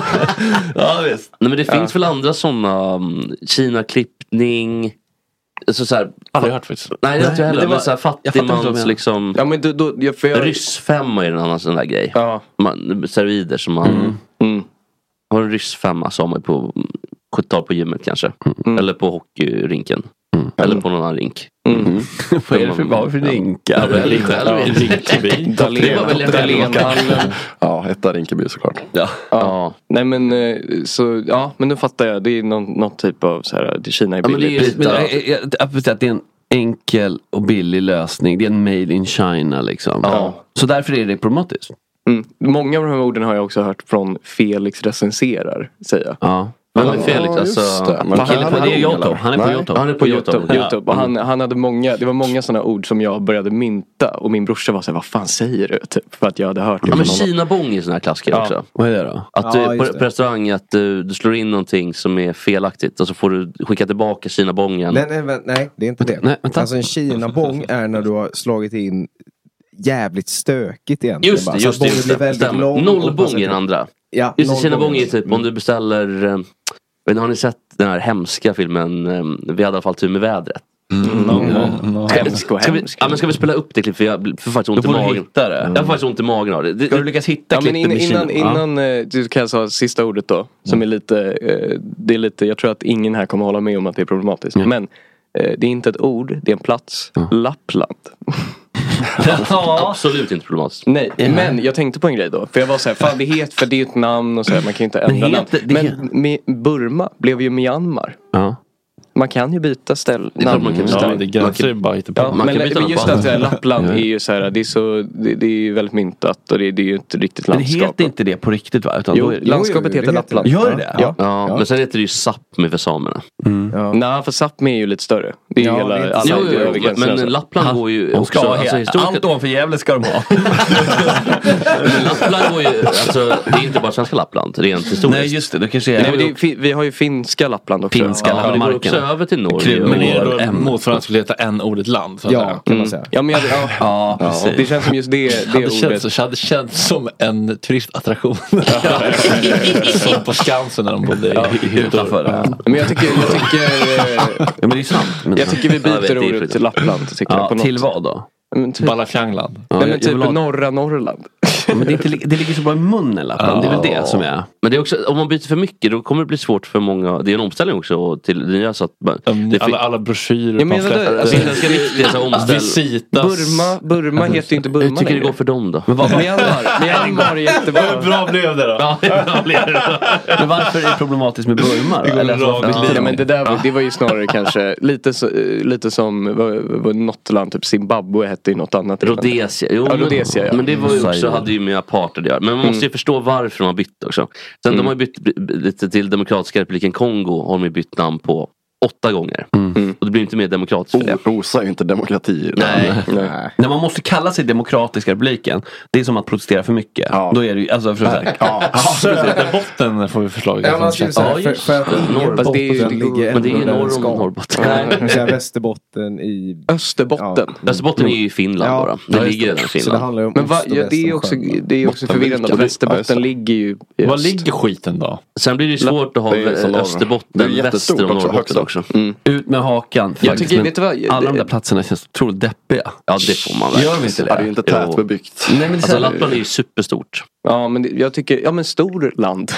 Ja visst. Nej men det finns väl andra sådana Kina-klippning. Så så här, aldrig hört faktiskt. Nej, det har inte jag heller. Men så här fattigmans liksom. Ja, men då, då, jag, jag... Ryssfemma är en annan sån där grej. Ja. Man, steroider som man mm. Mm. har en ryssfemma som man på sjuttiotal på gymmet kanske. Mm. Eller på hockeyrinken. Mm. Eller på någon annan rink. Mm. Mm. Vad är det för, vad för rink? Ja, välj själv. Rinkeby. Dalénhallen. Ja, hetta Rinkeby såklart. Ja. Ja. Nej men så, ja men nu fattar jag. Det är någon, någon typ av så här, det Kina är billigt. Ja, men det är, jag, jag, jag, att det är en enkel och billig lösning. Det är en made in China liksom. Ja. Så därför är det problematiskt. Mm. Många av de här orden har jag också hört från Felix recenserar, säger jag. Ja. Vem är Felix? Ja, Alltså, just det. Men Han är på det är YouTube. YouTube. Han är på Nej. YouTube. Han är på YouTube. Ja. YouTube. Och han, han hade många, det var många sådana ord som jag började mynta. Och min brorsa var så här, vad fan säger du? Typ, för att jag hade hört det. Ja, men från honom. Kina-bong är sån här klassiker Ja. också. Vad är det då? Att Ja, du, på, just det. på restaurang att du, du slår in någonting som är felaktigt och så får du skicka tillbaka Kina-bongen. Nej, nej, vä- nej, det är inte det. Nej, vänta. Alltså en Kina-bong är när du har slagit in jävligt stökigt egentligen. Just bara. det, Så just att det. bongen Just blir det. väldigt Stämmer. lång och Nollbong passar är den till. andra. Ja, Just det, nollbong Kina-bong är är- typ om du beställer... eh, Men har ni sett den här hemska filmen eh, Vi hade i alla fall tur med vädret? Mm. No, no, no. Hemsk och Ska vi, hemsk. ja, men ska vi spela upp det klipp för jag får faktiskt ont i Då får du magen. hitta det. Jag får faktiskt ont i magen av det. det Ska du lyckas hitta Ja, men klippet med innan, Kina? innan eh, du kan jag säga sista ordet då. Som är lite, eh, det är lite, jag tror att ingen här kommer hålla med om att det är problematiskt. Men eh, det är inte ett ord, det är en plats. Lappland. Absolut inte problematiskt. Nej, men jag tänkte på en grej då. För jag var så här, fan det heter, för det är ett namn och så här, man kan ju inte ändra Men namn. heter- det Men heter- med Burma blev ju Myanmar. Ja. Man kan ju byta ställ. Det är klart man kan byta. Ja, det gränser bara inte på. Ja, Man men, kan byta men namn just på att så här, allt. Lappland är ju så här, det är så, det, det är ju väldigt myntat och det, det är ju inte riktigt Men det landskap. heter inte det på riktigt va? Utan Jo, då är det... landskapet jo, heter det Lappland. Gör det det? Ja. Ja, men sen heter det ju Sápmi för samerna. Ja. Nej, för Sápmi är ju lite större. Det är ju Ja, hela, det är inte alla Jo, är jo, över jo, gränsen. men Lappland går ju De också... ska ha Alltså, allt historiskt, ovanför Gävle ska de ha. men Lappland går ju... Alltså, det är inte bara svenska Lappland, rent historiskt. Nej just det, det kanske är... Nej, men det är, fi- vi har ju finska Lappland också. Finska Ja, men det går landmarken. också över till Norge. Kryddor. Men är det då M. motsvarande skulle heta en ordet land? Så att Ja, säga. kan Mm. man säga. Ja, men jag, ja, Ja, ja, precis. det känns som just det, det hade ordet. känts, så hade känts som en turistattraktion. Som på Skansen när de bodde i Utanför. Ja. Men jag tycker, jag tycker, eh, Ja, men det är sant. Men... jag tycker vi Ja, jag vet, byter det är ordet fritt. till Lappland. Tycker jag, Ja, på något. till vad då? Men typ, Balafjangland. Ja, nej, men jag- typ jag vill ha- norra Norrland. Ja, men det, är inte, li- det ligger så bra i munnen Lappland. Det är väl det som är... Men det är också, om man byter för mycket då kommer det bli svårt för många. Det är en omställning också till det nya så att man- det Alla, alla broschyrer, Jag menar det, alltså, finländska viktiga så omställ. Visitas. Burma, Burma heter ju inte Burma Jag tycker det längre. går för dem då. Men, vad, Myanmar, Myanmar är jättebra. Hur bra blev det då? Ja, det är bra blir det. men varför är det problematiskt med Burma då? går Eller alltså, rakt varför- linje. Ja, men det där var, det var ju snarare kanske lite, så, lite som vad, vad, något land, typ Zimbabwe hette ju något annat. Rhodesia. Jo, Ja, men- Rhodesia, ja. Men det var ju också, Saigon. hade ju med aparthed att göra. Men man måste ju förstå varför de har bytt också. Sen de har ju bytt b- b- lite till Demokratiska republiken Kongo har de ju bytt namn på åtta gånger. Och det blir inte mer demokratiskt för det. Rosa är ju inte demokrati. Nej. Nej. När man måste kalla sig Demokratiska republiken, det är som att protestera för mycket. Ja. Då är det ju, alltså för så här, Ja. Söderbotten får vi förslaget. Ja, man skriver så här, Ja, för, just för att Norrbotten. Fast det är ju- Norrbotten det går- ligger Men det är ju ändå där norr den om ska. Norrbotten. Nej, det vill säga Västerbotten i... Österbotten. Västerbotten är ju i Finland Ja, bara. ja, Det just ligger redan i Så det Finland. handlar ju om Men va, ost och ja, väst det är om också, sjön. det är också förvirrande att Ja, just Västerbotten det. ligger ju i Var öst. ligger skiten då? Sen blir det ju svårt att ha Det är så norr. Österbotten Det är väster jättestort om också, Norrbotten högst också. upp. Mm. ut med hakan. Jag faktiskt. tycker, Men vet du vad? alla de Det- där platserna känns otroligt deppiga. Ja, det får man väl. Gör vi inte Ja, det är ju det? inte Jo. tätbebyggt. Nej, men det är Alltså så här- Lappland är ju superstort. Ja, men det, jag tycker, ja men stor land.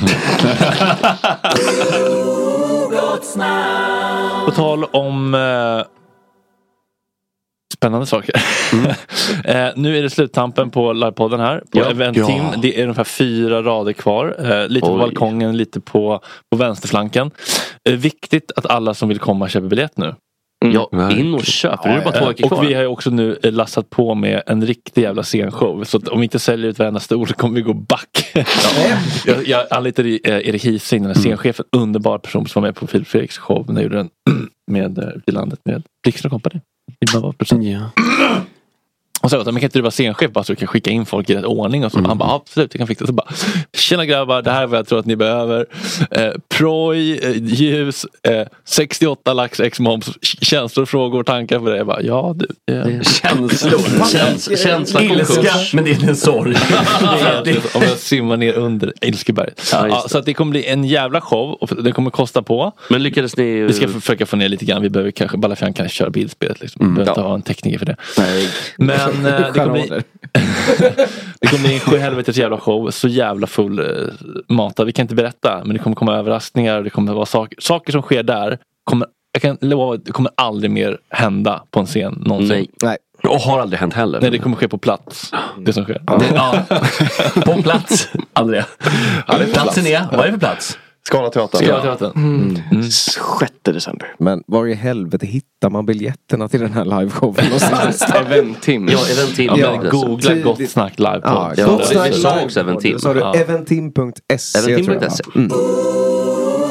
På tal om eh, spännande saker. eh, nu är det sluttampen på livepodden här. På Ja. Eventim. Ja. Det är ungefär fyra rader kvar. Eh, lite på Oj. balkongen, lite på, på vänsterflanken. Eh, viktigt att alla som vill komma köper biljett nu. Ja, in och köp. Nu är det bara två veckor Och kvar. vi har ju också nu eh, lassat på med en riktig jävla scenshow. Så att om vi inte säljer ut varenda stol så kommer vi gå back. jag, jag anlitade eh, Erik Hising, den här scenchefen. Underbar person som var med på Filip Fredriks show. När jag gjorde den med eh, i landet med Blixten och Company. Ja. Och så sa jag, men kan inte du vara scenchef bara så du kan skicka in folk i rätt ordning och så. Han bara, absolut, jag kan fixa. Så bara, tjena grabbar, det här är vad jag tror att ni behöver. Eh, proj, eh, ljus, eh, sextioåtta lax, ex-moms, känslor, frågor, tankar på det. Jag bara, ja du. Eh. Känslor. Käns- känsla Ilska, konkurs. men det är en sorg. Om jag simmar ner under Ilskeberget. Ja, Ja, just det. så att det kommer bli en jävla show och det kommer kosta på. Men lyckades ni... Vi ska försöka få ner lite grann. Vi behöver kanske, Balafjan kan köra bildspelet liksom. Vi behöver inte ha en tekniker för det. Nej. Men eh, det kommer bli det kommer bli en sjuhelvetes jävla show. Så jävla full eh, matad. Vi kan inte berätta. Men det kommer komma överraskningar. Det kommer vara saker, saker som sker där. Kommer, jag kan lova att det kommer aldrig mer hända på en scen någonsin. Nej. Nej. Och har aldrig hänt heller. Nej, det kommer ske på plats. Det som sker. Det, ja. På plats, Andrea. Platsen är, vad är det för plats? Skalateatern. Skalateatern. Mm. sjätte december. Men var i helvete hittar man biljetterna till den här liveshowen någonstans? Eventim. Ja, Eventim. Ja, Ja, men googla tidigt. Gott Snack live. Ja, Ja, Gott det- Snack det sa live. också Eventim. Då sa du Ja. eventim punkt se Eventim tror jag. punkt se. Mm.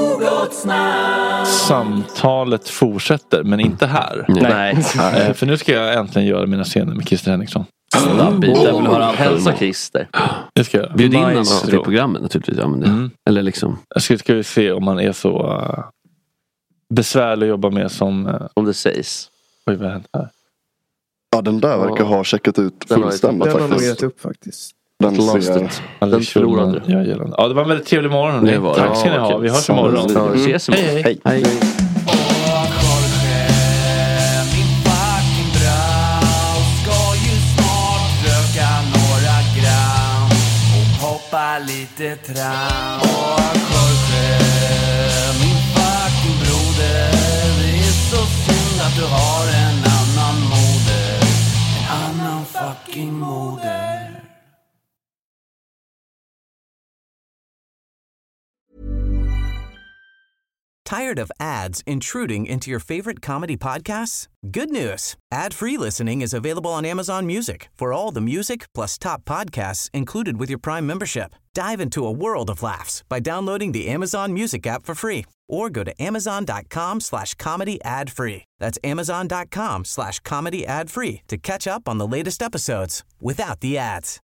Samtalet fortsätter, men inte här. Nej. Eh, För nu ska jag äntligen göra mina scener med Christer Henriksson. Mm. Vill höra allt. Hälsa Christer. Det ska jag. Bjud in honom till programmet naturligtvis. Ja, men det. Mm. Eller liksom. Jag ska, ska vi se om man är så uh, besvärlig att jobba med som... Uh, om det sägs. Oj, vad händer här? Ja, den där verkar ha checkat ut fullständigt faktiskt. Den har nog gett upp faktiskt. Den ser... Den förlorade. Ja, ja, det var en väldigt trevlig morgon. Det var Tack ska ni ha. Vi hörs imorgon. Ja, vi ses imorgon. Hej, hej. hej. Lite tram och Jorge, min fucking broder. Det är så synd att du har en annan moder. En annan fucking moder. Tired of ads intruding into your favorite comedy podcasts? Good news. Ad-free listening is available on Amazon Music for all the music plus top podcasts included with your Prime membership. Dive into a world of laughs by downloading the Amazon Music app for free or go to amazon.com slash comedy ad free. That's amazon.com slash comedy ad free to catch up on the latest episodes without the ads.